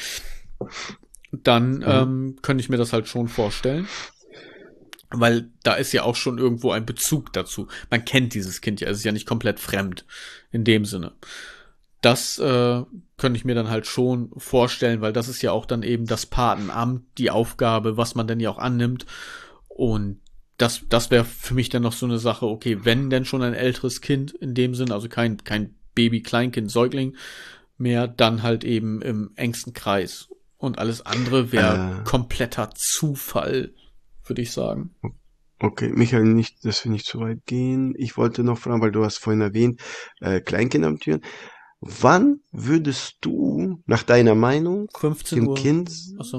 Dann könnte ich mir das halt schon vorstellen. Weil da ist ja auch schon irgendwo ein Bezug dazu. Man kennt dieses Kind ja, es ist ja nicht komplett fremd in dem Sinne. Das könnte ich mir dann halt schon vorstellen, weil das ist ja auch dann eben das Patenamt, die Aufgabe, was man denn ja auch annimmt. Und das wäre für mich dann noch so eine Sache, okay, wenn denn schon ein älteres Kind in dem Sinne, also kein Baby, Kleinkind, Säugling mehr, dann halt eben im engsten Kreis. Und alles andere wäre kompletter Zufall, würde ich sagen.
Okay, Michael, nicht, dass wir nicht zu weit gehen. Ich wollte noch fragen, weil du hast vorhin erwähnt, Kleinkinder am Türen. Wann würdest du, nach deiner Meinung,
15
dem
Uhr.
Kind,
Achso.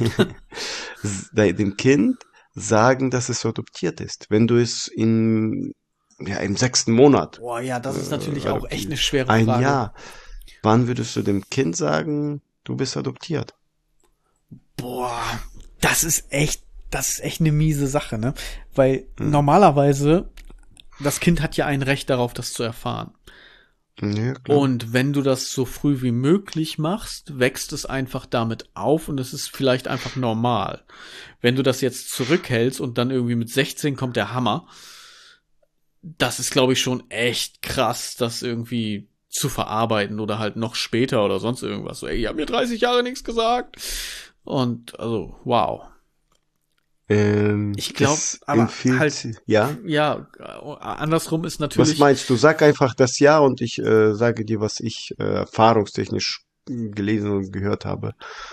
dem Kind sagen, dass es adoptiert ist? Wenn du es im 6. Monat,
Boah, ja, das ist natürlich auch echt eine schwere
ein
Frage.
Jahr, wann würdest du dem Kind sagen, du bist adoptiert?
Boah, das ist echt eine miese Sache, ne? Weil normalerweise, das Kind hat ja ein Recht darauf, das zu erfahren.
Ja, klar.
Und wenn du das so früh wie möglich machst, wächst es einfach damit auf und es ist vielleicht einfach normal. Wenn du das jetzt zurückhältst und dann irgendwie mit 16 kommt der Hammer, das ist, glaube ich, schon echt krass, das irgendwie zu verarbeiten oder halt noch später oder sonst irgendwas. So, ey, ich hab mir 30 Jahre nichts gesagt. Und, also, wow. Ich glaube, aber halt,
ja,
andersrum ist natürlich.
Was meinst du? Sag einfach das Ja und ich sage dir, was ich erfahrungstechnisch gelesen und gehört habe.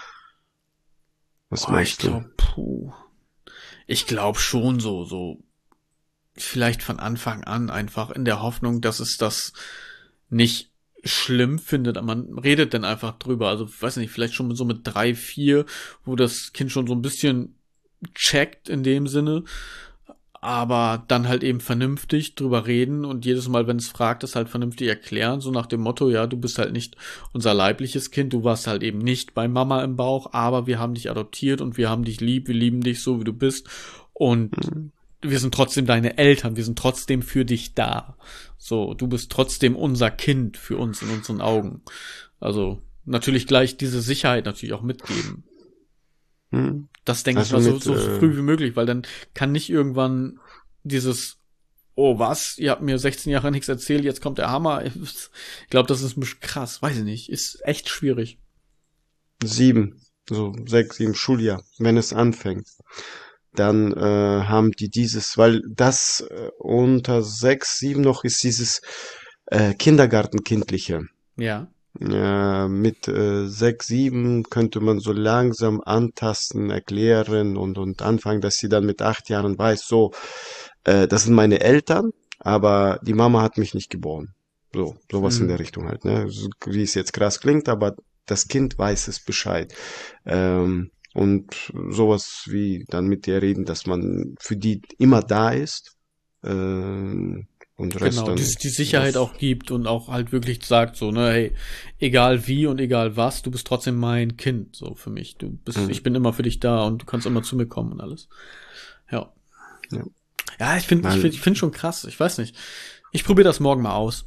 Was meinst du?
Ich glaube schon so vielleicht von Anfang an einfach in der Hoffnung, dass es das nicht schlimm findet, aber man redet dann einfach drüber. Also, weiß nicht, vielleicht schon so mit 3, 4, wo das Kind schon so ein bisschen checkt in dem Sinne, aber dann halt eben vernünftig drüber reden und jedes Mal, wenn es fragt, es halt vernünftig erklären, so nach dem Motto, ja, du bist halt nicht unser leibliches Kind, du warst halt eben nicht bei Mama im Bauch, aber wir haben dich adoptiert und wir haben dich lieb, wir lieben dich so, wie du bist und wir sind trotzdem deine Eltern, wir sind trotzdem für dich da. So, du bist trotzdem unser Kind für uns in unseren Augen. Also, natürlich gleich diese Sicherheit natürlich auch mitgeben. Das denke ich mal so früh wie möglich, weil dann kann nicht irgendwann dieses, oh was, ihr habt mir 16 Jahre nichts erzählt, jetzt kommt der Hammer. Ich glaube, das ist ein bisschen krass, weiß ich nicht, ist echt schwierig.
7, so 6, 7 Schuljahr, wenn es anfängt. Dann haben die dieses, weil das unter 6, 7 noch ist dieses Kindergartenkindliche.
Ja.
Mit 6, 7 könnte man so langsam antasten, erklären und anfangen, dass sie dann mit 8 Jahren weiß, so, das sind meine Eltern, aber die Mama hat mich nicht geboren. So, sowas in der Richtung halt, ne? Wie es jetzt krass klingt, aber das Kind weiß es Bescheid. Und sowas wie dann mit dir reden, dass man für die immer da ist. Und Rest
genau,
dann
die Sicherheit auch gibt und auch halt wirklich sagt so, ne, hey, egal wie und egal was, du bist trotzdem mein Kind, so für mich. Du bist, ich bin immer für dich da und du kannst immer zu mir kommen und alles. Ja. Ja, ich finde schon krass, ich weiß nicht. Ich probiere das morgen mal aus.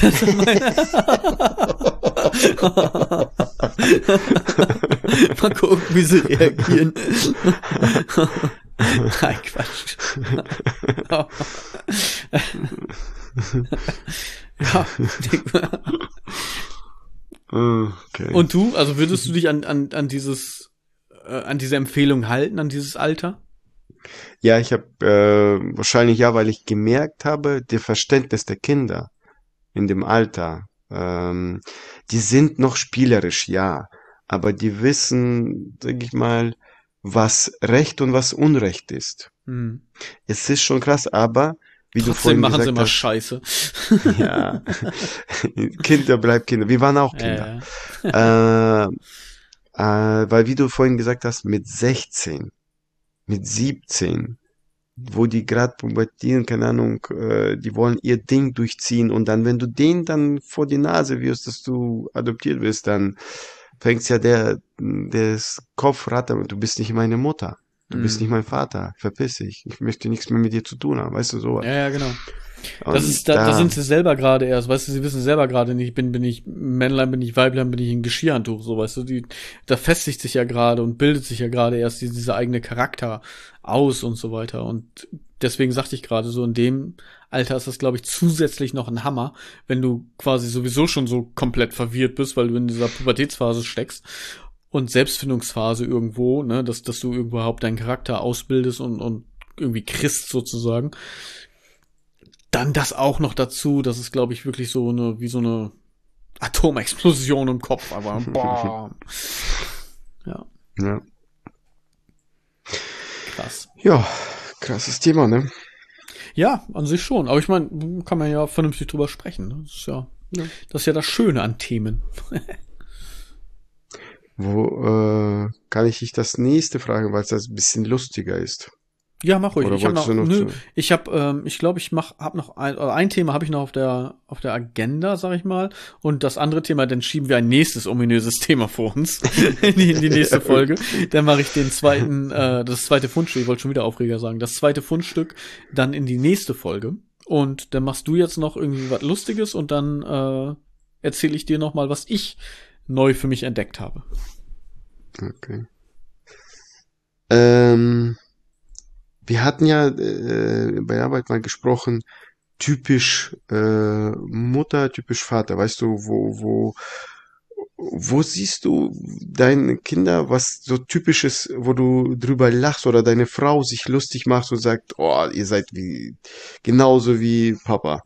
Mal gucken, wie sie reagieren. Nein, Quatsch. Ja.
Okay.
Und du? Also würdest du dich an diese Empfehlung halten, an dieses Alter?
Ja, ich habe wahrscheinlich ja, weil ich gemerkt habe, der Verständnis der Kinder in dem Alter, die sind noch spielerisch, ja, aber die wissen, sag ich mal, was Recht und was Unrecht ist.
Hm.
Es ist schon krass, aber wie du
Trotzdem
vorhin
machen sie
gesagt
immer
hast,
Scheiße.
ja, Kinder bleibt Kinder. Wir waren auch Kinder.
Äh,
Äh, weil wie du vorhin gesagt hast, mit 16, mit 17, wo die gerade pubertieren, keine Ahnung, die wollen ihr Ding durchziehen und dann, wenn du denen dann vor die Nase wirst, dass du adoptiert wirst, dann fängt's ja das Kopfrattern, du bist nicht meine Mutter, du bist nicht
hm.
mein Vater, verpiss dich, ich möchte nichts mehr mit dir zu tun haben, weißt du, sowas.
Ja, genau.
Und
Da
da,
sind sie selber gerade erst, weißt du, sie wissen selber gerade nicht, bin ich Männlein, bin ich Weiblein, bin ich ein Geschirrhandtuch, so, weißt du, da festigt sich ja gerade und bildet sich ja gerade erst dieser eigene Charakter aus und so weiter. Und deswegen sagte ich gerade so, in dem Alter ist das, glaube ich, zusätzlich noch ein Hammer, wenn du quasi sowieso schon so komplett verwirrt bist, weil du in dieser Pubertätsphase steckst und Selbstfindungsphase irgendwo, ne, dass du überhaupt deinen Charakter ausbildest und irgendwie kriegst sozusagen. Dann das auch noch dazu, das ist, glaube ich, wirklich wie so eine Atomexplosion im Kopf, aber bam. Ja,
ja,
krass.
ja, krasses Thema, ne?
Ja, an sich schon. Aber ich meine, kann man ja vernünftig drüber sprechen. Ne?
Ja.
Das ist ja das Schöne an Themen.
Wo kann ich dich das nächste fragen, weil es das ein bisschen lustiger ist?
Ja, mach ruhig.
Oder
Ich habe
wolltest du
noch,
noch
nö,
zu?
ich glaube, hab noch ein Thema habe ich noch auf der Agenda, sag ich mal. Und das andere Thema, dann schieben wir ein nächstes ominöses Thema vor uns in die nächste Folge. Dann mache ich das zweite Fundstück, ich wollte schon wieder Aufreger sagen, das zweite Fundstück dann in die nächste Folge. Und dann machst du jetzt noch irgendwie was Lustiges und dann erzähle ich dir noch mal, was ich neu für mich entdeckt habe.
Okay. Ähm, Wir hatten ja bei der Arbeit mal gesprochen, typisch Mutter, typisch Vater. Weißt du, wo siehst du deine Kinder, was so typisch ist, wo du drüber lachst oder deine Frau sich lustig macht und sagt, oh, ihr seid wie genauso wie Papa.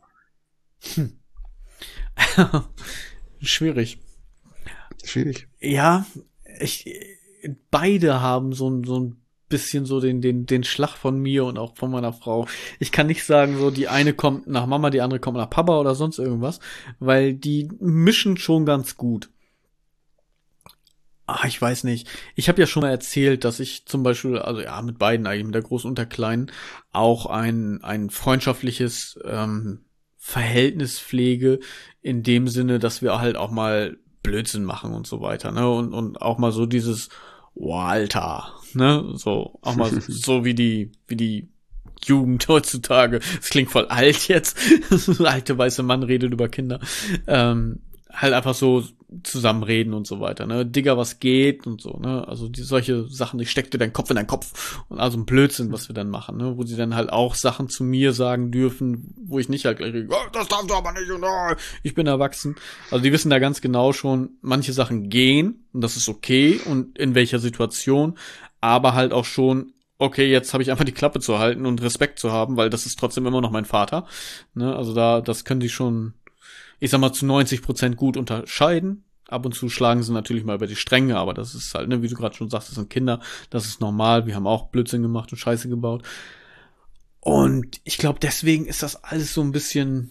Schwierig.
Schwierig.
Ja, ich, beide haben so ein bisschen so den Schlag von mir und auch von meiner Frau. Ich kann nicht sagen, so die eine kommt nach Mama, die andere kommt nach Papa oder sonst irgendwas, weil die mischen schon ganz gut. Ah, ich weiß nicht. Ich habe ja schon mal erzählt, dass ich zum Beispiel, also ja, mit beiden eigentlich, mit der Großen und der Kleinen, auch ein freundschaftliches Verhältnis pflege, in dem Sinne, dass wir halt auch mal Blödsinn machen und so weiter, ne? Und auch mal so dieses, oh, Alter, ne? So, auch mal so wie die Jugend heutzutage. Das klingt voll alt jetzt. Alte weiße Mann redet über Kinder. Halt einfach so zusammenreden und so weiter, ne? Digga, was geht und so, ne? Also solche Sachen, ich steck dir deinen Kopf in deinen Kopf und also ein Blödsinn, was wir dann machen, ne? Wo sie dann halt auch Sachen zu mir sagen dürfen, wo ich nicht halt gleich, oh, das darfst du aber nicht, und, oh, ich bin erwachsen. Also die wissen da ganz genau schon, manche Sachen gehen und das ist okay und in welcher Situation, aber halt auch schon, okay, jetzt habe ich einfach die Klappe zu halten und Respekt zu haben, weil das ist trotzdem immer noch mein Vater, ne? Also das können die schon, ich sag mal, zu 90% gut unterscheiden. Ab und zu schlagen sie natürlich mal über die Stränge, aber das ist halt, ne, wie du gerade schon sagst, das sind Kinder, das ist normal, wir haben auch Blödsinn gemacht und Scheiße gebaut. Und ich glaube, deswegen ist das alles so ein bisschen,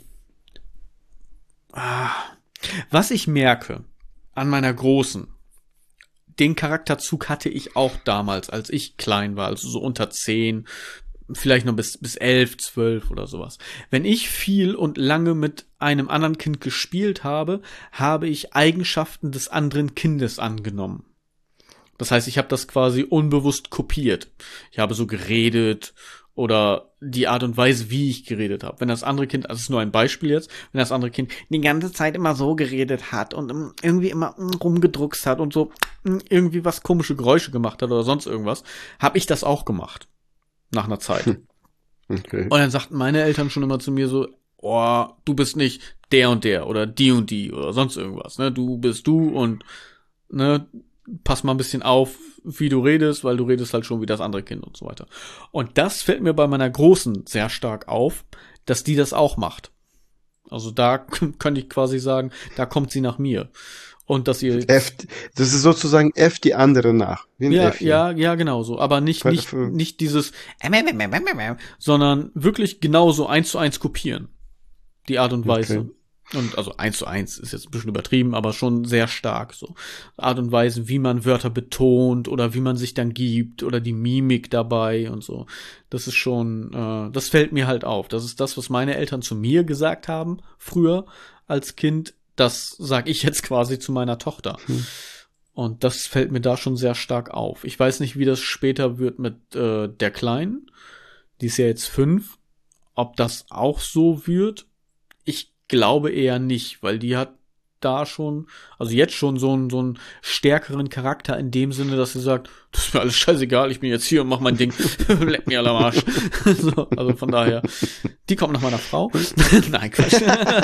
ah, was ich merke an meiner Großen, den Charakterzug hatte ich auch damals, als ich klein war, also so unter 10, vielleicht noch bis 11, 12 oder sowas. Wenn ich viel und lange mit einem anderen Kind gespielt habe, habe ich Eigenschaften des anderen Kindes angenommen. Das heißt, ich habe das quasi unbewusst kopiert. Ich habe so geredet oder die Art und Weise, wie ich geredet habe. Wenn das andere Kind, also das ist nur ein Beispiel jetzt, wenn das andere Kind die ganze Zeit immer so geredet hat und irgendwie immer rumgedruckst hat und so irgendwie was komische Geräusche gemacht hat oder sonst irgendwas, habe ich das auch gemacht. Nach einer Zeit.
Okay.
Und dann sagten meine Eltern schon immer zu mir so, oh, du bist nicht der und der oder die und die oder sonst irgendwas, ne? Du bist du und, ne, pass mal ein bisschen auf, wie du redest, weil du redest halt schon wie das andere Kind und so weiter. Und das fällt mir bei meiner Großen sehr stark auf, dass die das auch macht. Also da könnte ich quasi sagen, da kommt sie nach mir. Und dass ihr
F, das ist sozusagen F die andere nach. Wie ein
ja,
Äffchen.
ja, genau so. Aber nicht dieses, sondern wirklich genauso 1:1 kopieren. Die Art und Weise.
Okay.
Und also 1:1 ist jetzt ein bisschen übertrieben, aber schon sehr stark so. Art und Weise, wie man Wörter betont oder wie man sich dann gibt oder die Mimik dabei und so. Das ist schon, das fällt mir halt auf. Das ist das, was meine Eltern zu mir gesagt haben früher als Kind. Das sag ich jetzt quasi zu meiner Tochter. Und das fällt mir da schon sehr stark auf. Ich weiß nicht, wie das später wird mit der Kleinen. Die ist ja jetzt 5. Ob das auch so wird? Ich glaube eher nicht, weil die hat da schon, also jetzt schon so einen stärkeren Charakter in dem Sinne, dass sie sagt, das ist mir alles scheißegal, ich bin jetzt hier und mach mein Ding, leck mir alle am Arsch. So, also von daher, die kommt nach meiner Frau. Nein, Quatsch.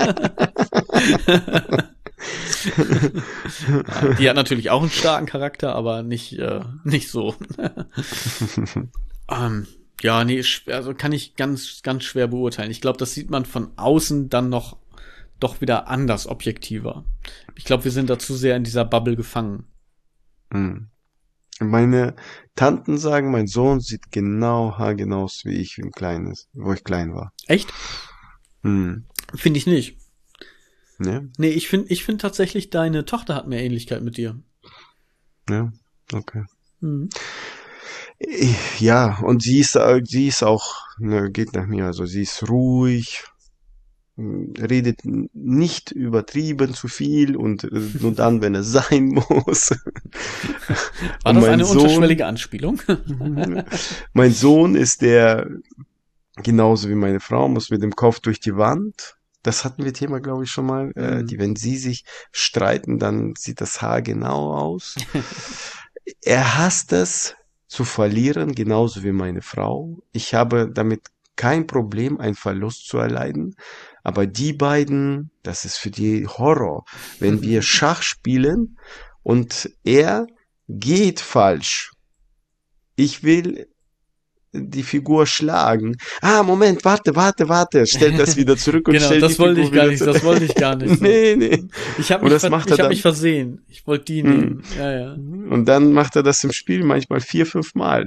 Die hat natürlich auch einen starken Charakter, aber nicht so. Ja, nee, also kann ich ganz, ganz schwer beurteilen. Ich glaube, das sieht man von außen dann noch doch wieder anders objektiver. Ich glaube, wir sind da zu sehr in dieser Bubble gefangen.
Hm. Meine Tanten sagen, mein Sohn sieht genau haargenau aus wie ich, wo ich klein war.
Echt?
Hm.
Finde ich nicht.
Ne?
Nee, ich finde tatsächlich, deine Tochter hat mehr Ähnlichkeit mit dir.
Ja, okay.
Mhm.
Ja, und sie ist auch, ne, geht nach mir, also sie ist ruhig, redet nicht übertrieben zu viel und nur dann, wenn es sein muss.
War
Und
das
mein
eine
Sohn,
unterschwellige Anspielung?
mein Sohn ist der genauso wie meine Frau, muss mit dem Kopf durch die Wand. Das hatten wir Thema, glaube ich, schon mal. Wenn sie sich streiten, dann sieht das Haar genau aus. Er hasst es zu verlieren, genauso wie meine Frau. Ich habe damit kein Problem, einen Verlust zu erleiden. Aber die beiden, das ist für die Horror. Wenn wir Schach spielen und er geht falsch. Ich will die Figur schlagen. Ah, Moment, warte. Stellt das wieder zurück und
Genau,
stellt
das
die Figur
wollte ich gar nicht, das wollte ich gar nicht. So.
Nee.
Ich habe
Und das macht er
hab
dann.
mich versehen. Ich wollte die nehmen. Ja.
Und dann macht er das im Spiel manchmal 4, 5 Mal.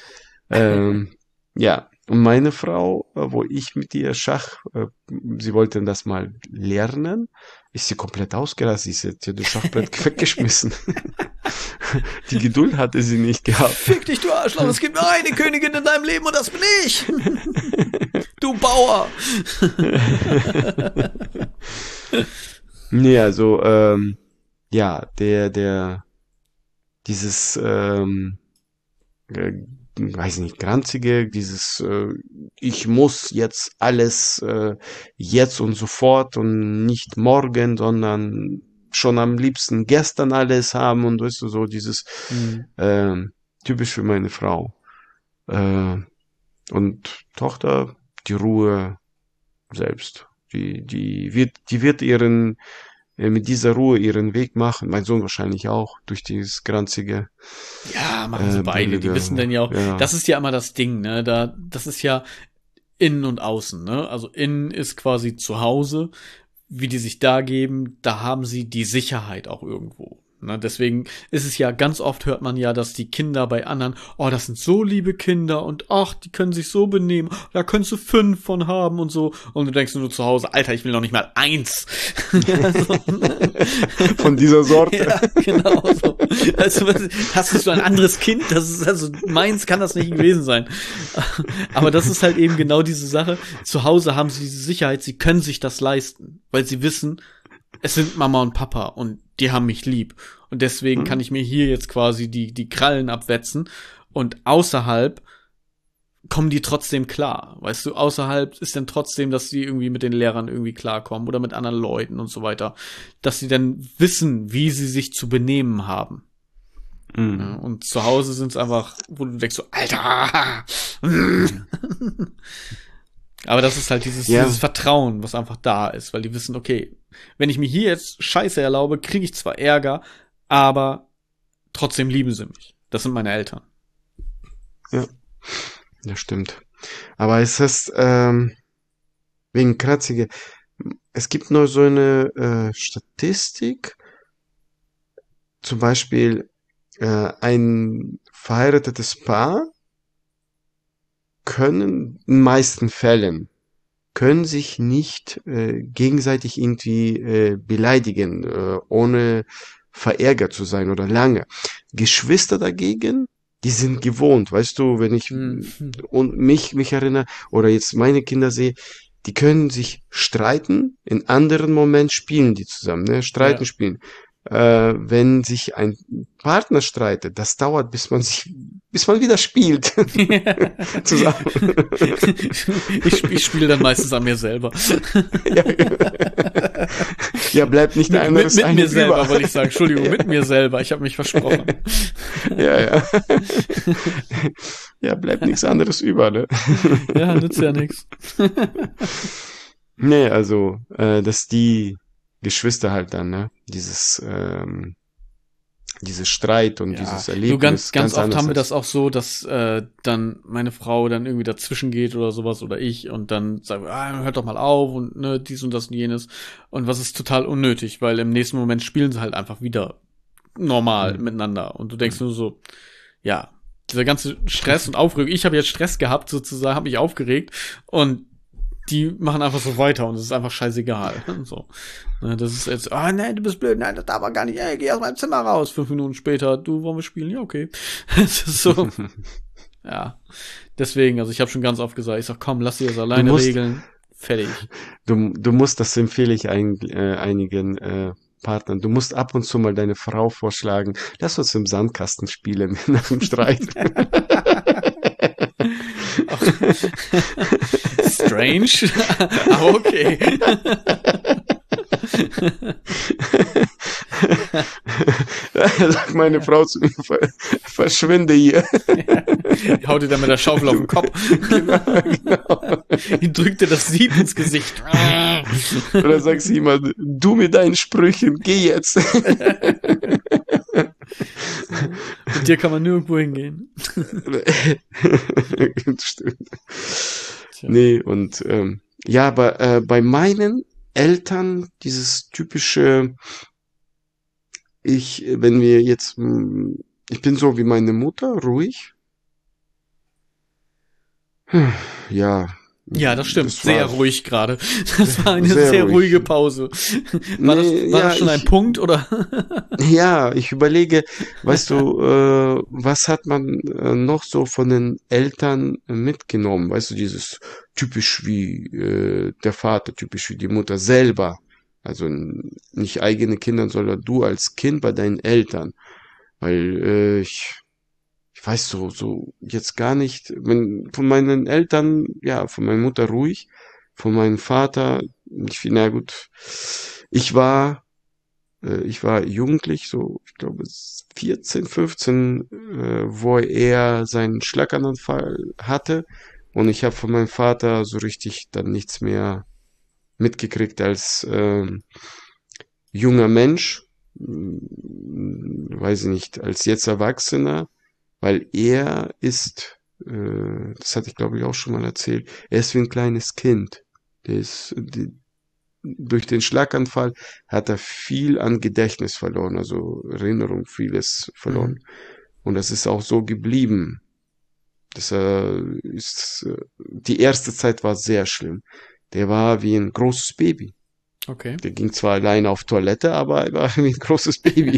Ja, und meine Frau, wo ich mit ihr Schach, sie wollte das mal lernen, ist sie komplett ausgerastet. Sie hat ja das Schachbrett weggeschmissen. Die Geduld hatte sie nicht gehabt.
Fick dich, du Arschloch, es gibt nur eine Königin in deinem Leben und das bin ich. Du Bauer.
Nee, also, ja, dieses, weiß nicht, granzige, dieses, ich muss jetzt alles, jetzt und sofort und nicht morgen, sondern schon am liebsten gestern alles haben und weißt du, so dieses, typisch für meine Frau. Und Tochter, die Ruhe selbst. Die wird mit dieser Ruhe ihren Weg machen. Mein Sohn wahrscheinlich auch, durch dieses granzige.
Ja, machen sie beide. Die wissen dann ja auch,
ja.
das ist ja immer das Ding, ne? Das ist ja innen und außen, ne? Also innen ist quasi zu Hause, wie die sich da geben, da haben sie die Sicherheit auch irgendwo. Ne? Deswegen ist es ja, ganz oft hört man ja, dass die Kinder bei anderen, oh, das sind so liebe Kinder und ach, die können sich so benehmen, da könntest du 5 von haben und so. Und du denkst nur zu Hause, Alter, ich will noch nicht mal 1. Also,
von dieser Sorte.
Ja, genau so. Also, hast du so ein anderes Kind? Das ist, also, meins kann das nicht gewesen sein. Aber das ist halt eben genau diese Sache. Zu Hause haben sie diese Sicherheit, sie können sich das leisten, weil sie wissen, es sind Mama und Papa und die haben mich lieb. Und deswegen kann ich mir hier jetzt quasi die Krallen abwetzen und außerhalb kommen die trotzdem klar. Weißt du, außerhalb ist dann trotzdem, dass sie irgendwie mit den Lehrern irgendwie klarkommen oder mit anderen Leuten und so weiter. Dass sie dann wissen, wie sie sich zu benehmen haben. Ja, und zu Hause sind es einfach, wo du denkst so, Alter! Aber das ist halt dieses Vertrauen, was einfach da ist, weil die wissen, okay, wenn ich mir hier jetzt Scheiße erlaube, kriege ich zwar Ärger, aber trotzdem lieben sie mich. Das sind meine Eltern.
Ja, das stimmt. Aber es ist wegen Kratzige, es gibt nur so eine Statistik, zum Beispiel ein verheiratetes Paar können in meisten Fällen können sich nicht gegenseitig irgendwie beleidigen, ohne verärgert zu sein oder lange. Geschwister dagegen, die sind gewohnt, weißt du, wenn ich
Hm.
und mich erinnere oder jetzt meine Kinder sehe, die können sich streiten, in anderen Moment spielen die zusammen, ne? Streiten,
Ja.
spielen. Wenn sich ein Partner streitet, das dauert, bis man wieder spielt zusammen.
Ich spiele dann meistens an mir selber.
Ja, ja, bleibt nicht anderes
Mit mir selber,
über.
wollte ich sagen. Entschuldigung, mit mir selber. Ich habe mich versprochen.
Ja, ja. Ja, bleibt nichts anderes über, ne?
Ja, nützt ja nichts.
Nee, also, dass die Geschwister halt dann, ne, dieses Streit und
Ja,
dieses
du,
Erlebnis
ganz oft
anders
haben wir
als,
das auch so, dass dann meine Frau dann irgendwie dazwischen geht oder sowas oder ich und dann sagen wir, hört doch mal auf und ne, dies und das und jenes. Und was ist total unnötig, weil im nächsten Moment spielen sie halt einfach wieder normal miteinander. Und du denkst nur so, ja, dieser ganze Stress und Aufregung, ich habe jetzt Stress gehabt sozusagen, habe mich aufgeregt und die machen einfach so weiter und es ist einfach scheißegal. So. Ne, das ist jetzt, nein, du bist blöd, nein, das darf man gar nicht, ey, geh aus meinem Zimmer raus. 5 Minuten später, du, wollen wir spielen? Ja, okay. Es ist so, ja. Deswegen, also ich habe schon ganz oft gesagt, ich sag, komm, lass dir das alleine
musst,
regeln. Fertig.
du musst, das empfehle ich einigen Partnern, du musst ab und zu mal deine Frau vorschlagen, lass uns im Sandkasten spielen nach dem Streit.
Strange, aber okay.
Sagt meine Frau zu mir, verschwinde hier.
Haut dir dann mit der Schaufel auf den Kopf.
Genau.
Die drückt dir das Sieb ins Gesicht.
Oder sagt sie immer, du mit deinen Sprüchen, geh jetzt.
Mit dir kann man nirgendwo hingehen.
Stimmt.
Tja.
Nee, und ja, aber bei meinen Eltern dieses typische, wenn wir jetzt, ich bin so wie meine Mutter, ruhig. Ja.
Ja, das stimmt.
Das
Sehr
war
ruhig gerade. Das war eine
sehr
sehr
ruhig.
ruhige Pause. War
Nee,
war
ja,
das schon ein Punkt oder?
ja, ich überlege, weißt du, was hat man noch so von den Eltern mitgenommen? Weißt du, dieses typisch wie der Vater, typisch wie die Mutter selber. Also nicht eigene Kinder, sondern du als Kind bei deinen Eltern. Weil ich weiß so jetzt gar nicht, von meinen Eltern, ja, von meiner Mutter ruhig, von meinem Vater, na gut, ich war ich war jugendlich, so, ich glaube, 14, 15, wo er seinen Schlaganfall hatte. Und ich habe von meinem Vater so richtig dann nichts mehr mitgekriegt als junger Mensch, weiß ich nicht, als jetzt Erwachsener, weil er ist, das hatte ich glaube ich auch schon mal erzählt, er ist wie ein kleines Kind. Durch den Schlaganfall hat er viel an Gedächtnis verloren, also Erinnerung, vieles verloren. Und das ist auch so geblieben. Die erste Zeit war sehr schlimm. Der war wie ein großes Baby.
Okay.
Der ging zwar alleine auf Toilette, aber er war wie ein großes Baby.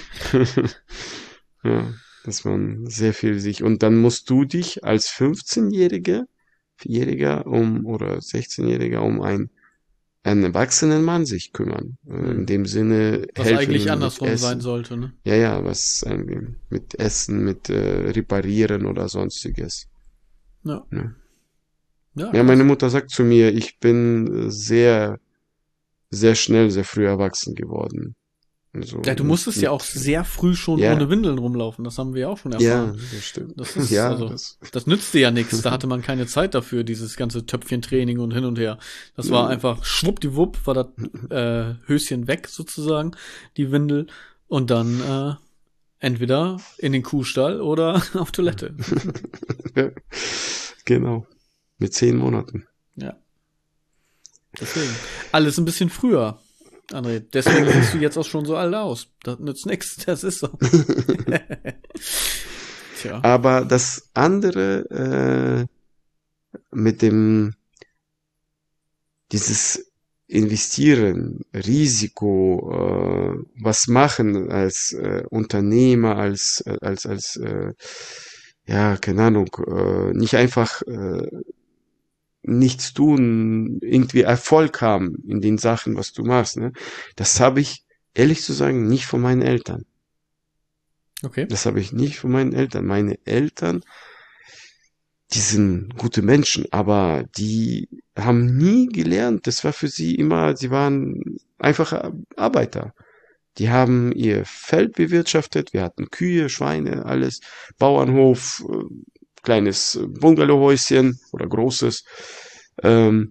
Ja, dass man sehr viel und dann musst du dich als 15-Jähriger oder 16-Jähriger um einen erwachsenen Mann sich kümmern. In dem Sinne
Was
helfen
eigentlich
mit
andersrum
Essen.
sein sollte, ne?
Ja, was eigentlich mit Essen, mit Reparieren oder sonstiges.
Ja.
Ja.
Ja,
Ja, meine Mutter sagt zu mir, ich bin sehr, sehr schnell, sehr früh erwachsen geworden. Also
ja, du musstest ja auch sehr früh schon
Ja.
ohne Windeln rumlaufen. Das haben wir ja auch schon
Ja,
erfahren.
das stimmt.
Das ist,
Ja,
also, das nützte ja nichts. Da hatte man keine Zeit dafür, dieses ganze Töpfchentraining und hin und her. Das war einfach schwuppdiwupp, war das Höschen weg sozusagen, die Windel. Und dann entweder in den Kuhstall oder auf Toilette.
Ja, genau. Mit 10 Monaten.
Ja. Deswegen. Alles ein bisschen früher. André, deswegen siehst du jetzt auch schon so alt aus. Das nützt nichts, das ist so. Tja.
Aber das andere mit dem dieses Investieren, Risiko, was machen als Unternehmer, ja, keine Ahnung, nicht einfach nichts tun, irgendwie Erfolg haben in den Sachen, was du machst, ne? Das habe ich, ehrlich zu sagen, nicht von meinen Eltern.
Okay.
Das habe ich nicht von meinen Eltern. Meine Eltern, die sind gute Menschen, aber die haben nie gelernt. Das war für sie immer, sie waren einfach Arbeiter. Die haben ihr Feld bewirtschaftet. Wir hatten Kühe, Schweine, alles. Bauernhof, kleines Bungalowhäuschen oder großes. Ähm,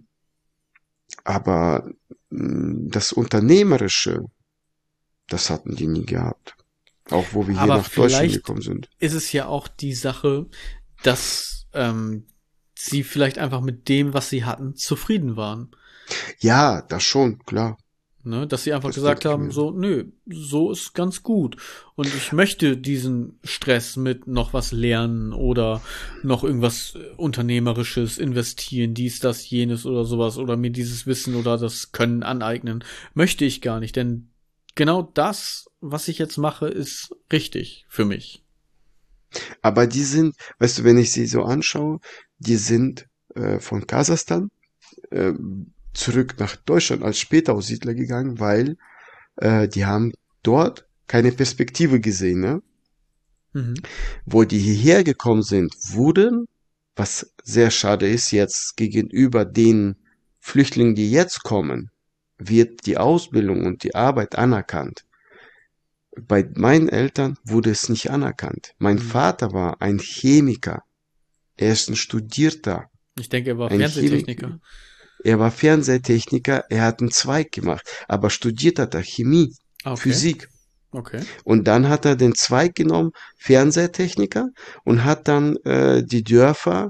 aber das Unternehmerische, das hatten die nie gehabt. Auch wo wir hier
Aber
nach Deutschland
vielleicht
gekommen sind.
ist es ja auch die Sache, dass sie vielleicht einfach mit dem, was sie hatten, zufrieden waren.
Ja, das schon, klar.
Ne? Dass sie einfach
Das
gesagt
denke ich
haben,
mir.
so, nö, so ist ganz gut. Und ich möchte diesen Stress mit noch was lernen oder noch irgendwas Unternehmerisches investieren, dies, das, jenes oder sowas oder mir dieses Wissen oder das Können aneignen, möchte ich gar nicht. Denn genau das, was ich jetzt mache, ist richtig für mich.
Aber die sind, weißt du, wenn ich sie so anschaue, die sind von Kasachstan äh, zurück nach Deutschland als Spätaussiedler gegangen, weil die haben dort keine Perspektive gesehen, ne?
Mhm.
Wo die hierher gekommen sind, wurden, was sehr schade ist, jetzt gegenüber den Flüchtlingen, die jetzt kommen, wird die Ausbildung und die Arbeit anerkannt. Bei meinen Eltern wurde es nicht anerkannt. Mein
Mhm.
Vater war ein Chemiker. Er ist ein Studierter,
Ich denke, er war
ein Chemiker.
Fernsehtechniker.
Er war Fernsehtechniker, er hat einen Zweig gemacht, aber studiert hat er Chemie,
Ah, okay,
Physik.
okay.
Und dann hat er den Zweig genommen, Fernsehtechniker, und hat dann die Dörfer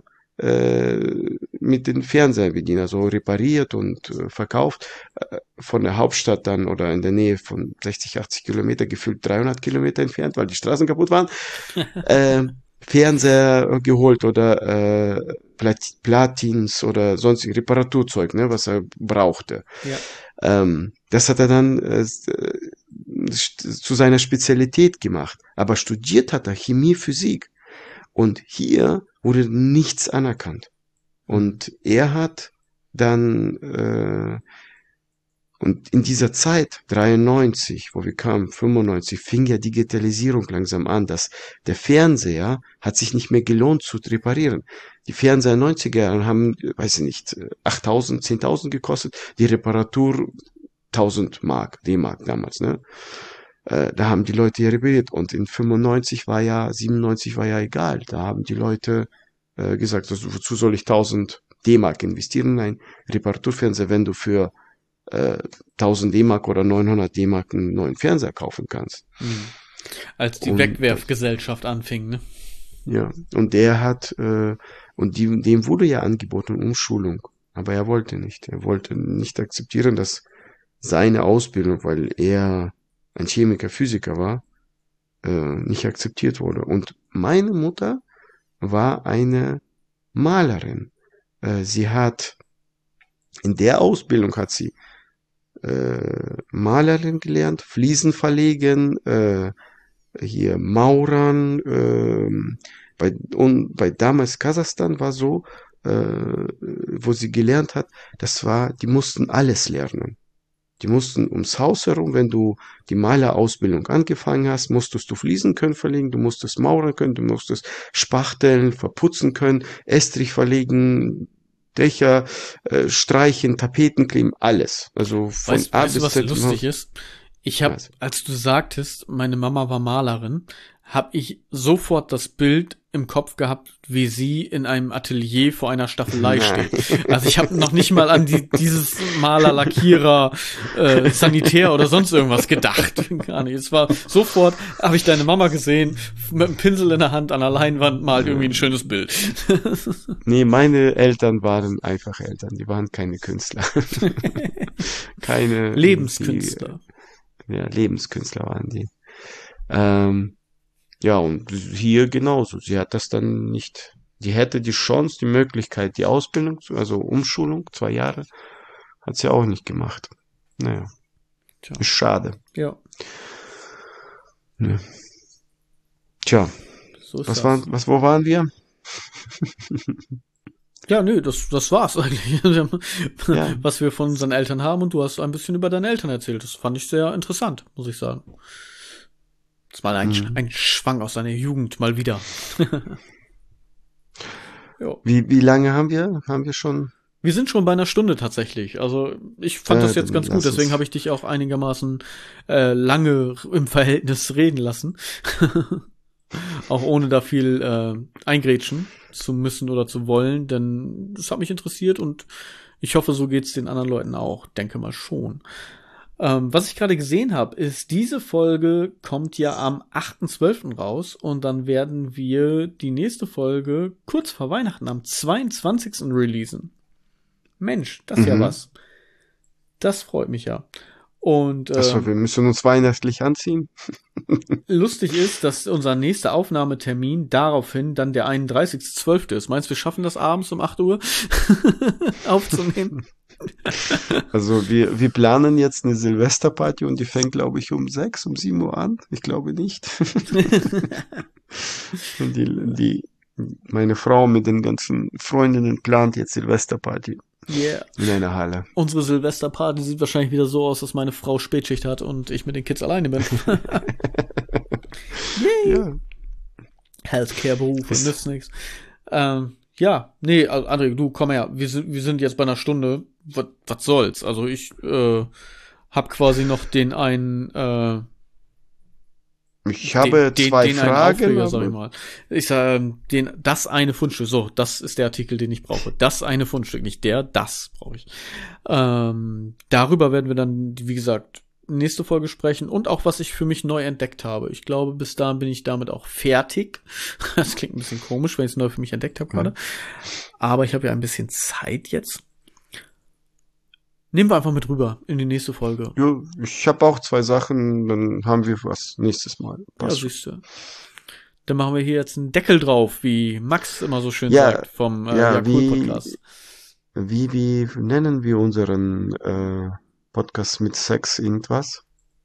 mit den Fernsehern bedient, also repariert und verkauft. Von der Hauptstadt dann oder in der Nähe von 60, 80 Kilometer, gefühlt 300 Kilometer entfernt, weil die Straßen kaputt waren. äh, Fernseher geholt oder Platins oder sonstige Reparaturzeug, ne, was er brauchte.
Ja.
Das hat er dann zu seiner Spezialität gemacht. Aber studiert hat er Chemie, Physik. Und hier wurde nichts anerkannt.
Mhm.
Und er hat dann und in dieser Zeit, 93, wo wir kamen, 95, fing ja Digitalisierung langsam an, dass der Fernseher hat sich nicht mehr gelohnt zu reparieren. Die Fernseher in den 90er Jahren haben, weiß ich nicht, 8.000, 10.000 gekostet, die Reparatur 1.000 Mark, D-Mark damals, ne? Da haben die Leute ja repariert und in 95 war ja, 97 war ja egal. Da haben die Leute gesagt, also, wozu soll ich 1.000 D-Mark investieren in ein Reparaturfernseher, wenn du für 1.000 D-Mark oder 900 D-Mark einen neuen Fernseher kaufen kannst.
Mhm. Als die
Und
Wegwerfgesellschaft anfing, ne?
ja, und der hat dem wurde ja angeboten Umschulung, aber er wollte nicht. Er wollte nicht akzeptieren, dass seine Ausbildung, weil er ein Chemiker, Physiker war, nicht akzeptiert wurde. Und meine Mutter war eine Malerin. Sie hat in der Ausbildung hat sie Malerin gelernt, Fliesen verlegen, hier Maurern, bei damals Kasachstan war so, wo sie gelernt hat, das war, die mussten alles lernen. Die mussten ums Haus herum, wenn du die Malerausbildung angefangen hast, musstest du Fliesen können verlegen, du musstest Maurern können, du musstest Spachteln verputzen können, Estrich verlegen, Dächer, streichen, Tapeten kleben, alles. Also von A
Weißt du,
bis
was
Z im
lustig
Haus.
ist? Ich habe,
Was?
als du sagtest, meine Mama war Malerin, habe ich sofort das Bild im Kopf gehabt, wie sie in einem Atelier vor einer Staffelei steht. Also ich habe noch nicht mal an dieses Maler, Lackierer, Sanitär oder sonst irgendwas gedacht. Gar nicht. Es war sofort, habe ich deine Mama gesehen, mit einem Pinsel in der Hand an der Leinwand malt irgendwie ein schönes Bild.
Nee, meine Eltern waren einfach Eltern, die waren keine Künstler. Keine
Lebenskünstler.
Lebenskünstler waren die. Ja, und hier genauso. Sie hat das dann nicht, die hätte die Chance, die Möglichkeit, die Ausbildung, also Umschulung, 2 Jahre, hat sie auch nicht gemacht. Naja,
Tja.
ist schade.
Ja.
Ne. Tja,
So ist das.
wo waren wir?
Ja, nö, das war's eigentlich.
Ja.
Was wir von unseren Eltern haben, und du hast ein bisschen über deine Eltern erzählt. Das fand ich sehr interessant, muss ich sagen. Das war ein Schwang aus deiner Jugend mal wieder. Jo.
Wie lange haben wir? Haben wir schon?
Wir sind schon bei einer Stunde tatsächlich. Also ich fand das jetzt
dann
ganz gut,
lass
deswegen
uns.
habe ich dich auch einigermaßen lange im Verhältnis reden lassen. Auch ohne da viel eingrätschen zu müssen oder zu wollen, denn das hat mich interessiert und ich hoffe, so geht's den anderen Leuten auch. Denke mal schon. Was ich gerade gesehen habe, ist, diese Folge kommt ja am 8.12. raus und dann werden wir die nächste Folge kurz vor Weihnachten am 22. releasen. Mensch, das ist ja was. Das freut mich ja. Und
Achso, wir müssen uns weihnachtlich anziehen.
lustig ist, dass unser nächster Aufnahmetermin daraufhin dann der 31.12. ist. Meinst du, wir schaffen das abends um 8 Uhr aufzunehmen?
Also wir planen jetzt eine Silvesterparty und die fängt, glaube ich, um 7 Uhr an. Ich glaube nicht. Und meine Frau mit den ganzen Freundinnen plant jetzt Silvesterparty
Yeah.
in einer Halle.
Unsere Silvesterparty sieht wahrscheinlich wieder so aus, dass meine Frau Spätschicht hat und ich mit den Kids alleine bin. Yay.
Ja.
Healthcare-Berufe, nützt nichts. Ja, nee, André, du, komm her. Wir sind jetzt bei einer Stunde. Was soll's? Also ich hab quasi noch den einen
Ich habe zwei
den einen
Fragen.
Aufreger, sag ich mal. Ich sag, das eine Fundstück. So, das ist der Artikel, den ich brauche. Das eine Fundstück, nicht das brauche ich. Darüber werden wir dann, wie gesagt, nächste Folge sprechen und auch, was ich für mich neu entdeckt habe. Ich glaube, bis dahin bin ich damit auch fertig. Das klingt ein bisschen komisch, wenn ich es neu für mich entdeckt habe gerade. Aber ich habe ja ein bisschen Zeit jetzt. Nehmen wir einfach mit rüber in die nächste Folge.
Ja, ich habe auch 2 Sachen, dann haben wir was nächstes Mal.
Ja,
Passt.
siehste. Dann machen wir hier jetzt einen Deckel drauf, wie Max immer so schön
Ja,
sagt vom
ja,
Jakul-Podcast.
wie nennen wir unseren Podcast mit Sex irgendwas?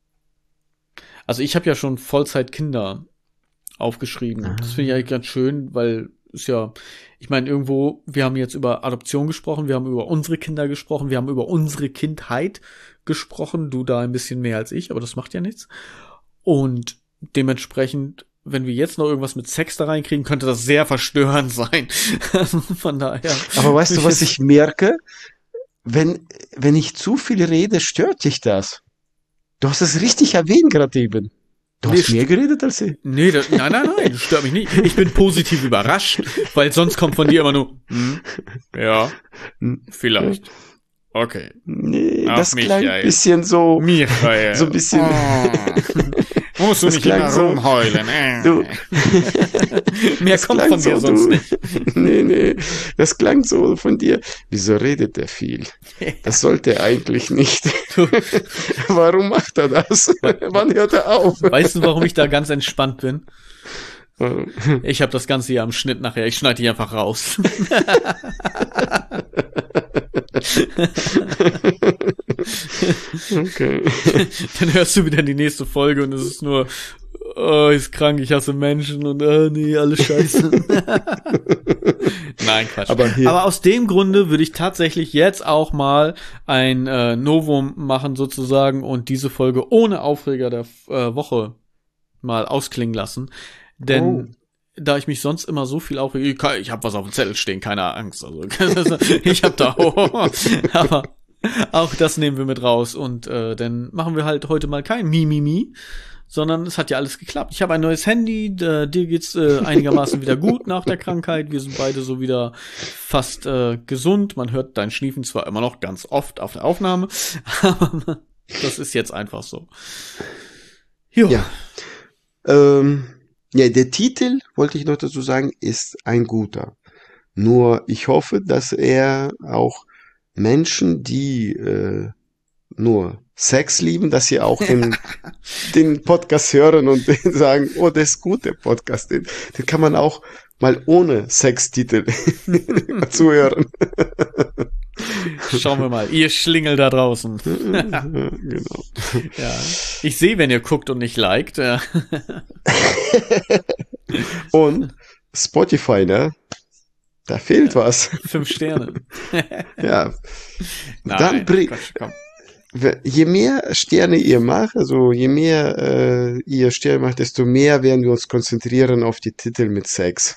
Also ich habe ja schon Vollzeit-Kinder aufgeschrieben. Das finde ich eigentlich ganz schön, weil ist ja, ich meine, irgendwo, wir haben jetzt über Adoption gesprochen, wir haben über unsere Kinder gesprochen, wir haben über unsere Kindheit gesprochen, du da ein bisschen mehr als ich, aber das macht ja nichts. Und dementsprechend, wenn wir jetzt noch irgendwas mit Sex da reinkriegen, könnte das sehr verstörend sein. Von daher.
Aber weißt du, was ich merke? Wenn ich zu viel rede, stört dich das. Du hast es richtig erwähnt gerade eben. Du hast mehr geredet als ich.
Nee, nein, das stört mich nicht. Ich bin positiv überrascht, weil sonst kommt von dir immer nur, ja, vielleicht. Okay.
Nee,
Ach,
das klang
Michael.
ein bisschen so,
Michael.
so ein bisschen,
Musst du
das
nicht
klang
immer
so-
rumheulen.
du,
Mehr
das
kommt
klang
von dir
so,
sonst
du-
nicht.
Nee, das klang so von dir. Wieso redet er viel? Das sollte er eigentlich nicht.
Du,
Warum macht er das? Wann hört er auf?
weißt du, warum ich da ganz entspannt bin? Ich habe das Ganze hier am Schnitt nachher. Ich schneide die einfach raus.
Okay.
Dann hörst du wieder die nächste Folge und es ist nur, oh, ist krank, ich hasse Menschen und nee, alles scheiße. Nein, Quatsch. Aber aus dem Grunde würde ich tatsächlich jetzt auch mal ein Novum machen sozusagen und diese Folge ohne Aufreger der Woche mal ausklingen lassen. Denn da ich mich sonst immer so viel aufrege, ich habe was auf dem Zettel stehen, keine Angst. Also ich habe da, aber auch das nehmen wir mit raus und dann machen wir halt heute mal kein Mimimi, sondern es hat ja alles geklappt. Ich habe ein neues Handy, dir geht's einigermaßen wieder gut nach der Krankheit. Wir sind beide so wieder fast gesund. Man hört dein Schniefen zwar immer noch ganz oft auf der Aufnahme, aber das ist jetzt einfach so. Jo.
Ja. Ja, der Titel, wollte ich noch dazu sagen, ist ein guter. Nur ich hoffe, dass er auch Menschen, die nur Sex lieben, dass sie auch den Podcast hören und sagen, oh, das ist gut, der Podcast. Den kann man auch mal ohne Sextitel zuhören.
Schauen wir mal, ihr Schlingel da draußen.
Genau.
Ja. Ich sehe, wenn ihr guckt und nicht liked. Ja.
Und Spotify, ne? Da fehlt was.
5 Sterne.
Ja.
Nein,
Dann
komm.
je mehr Sterne ihr macht, also je mehr ihr Sterne macht, desto mehr werden wir uns konzentrieren auf die Titel mit Sex.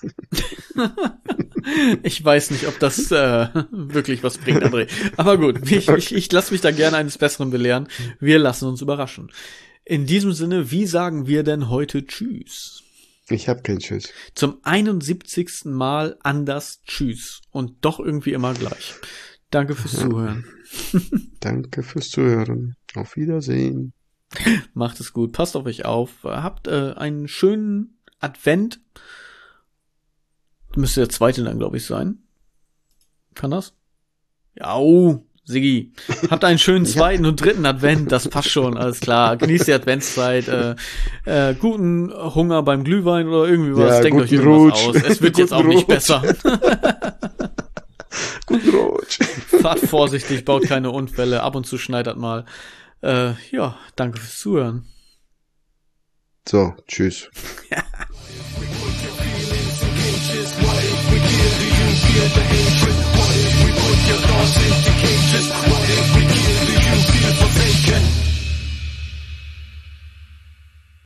Ich weiß nicht, ob das wirklich was bringt, André. Aber gut, ich lasse mich da gerne eines Besseren belehren. Wir lassen uns überraschen. In diesem Sinne, wie sagen wir denn heute Tschüss?
Ich habe kein Tschüss.
Zum 71. Mal anders Tschüss. Und doch irgendwie immer gleich. Danke fürs Zuhören.
Danke fürs Zuhören. Auf Wiedersehen.
Macht es gut. Passt auf euch auf. Habt einen schönen Advent. Müsste der zweite dann, glaube ich, sein. Kann das? Ja, Siggi. Habt einen schönen zweiten und dritten Advent. Das passt schon, alles klar. Genießt die Adventszeit. Guten Hunger beim Glühwein oder irgendwie was.
Ja,
denkt euch irgendwas aus. Es wird jetzt auch nicht besser.
Guten Rutsch.
Fahrt vorsichtig, baut keine Unfälle. Ab und zu schneidert mal. Ja, danke fürs Zuhören.
So, tschüss.
What if we give you feel the hatred? What if we put your thoughts into cages?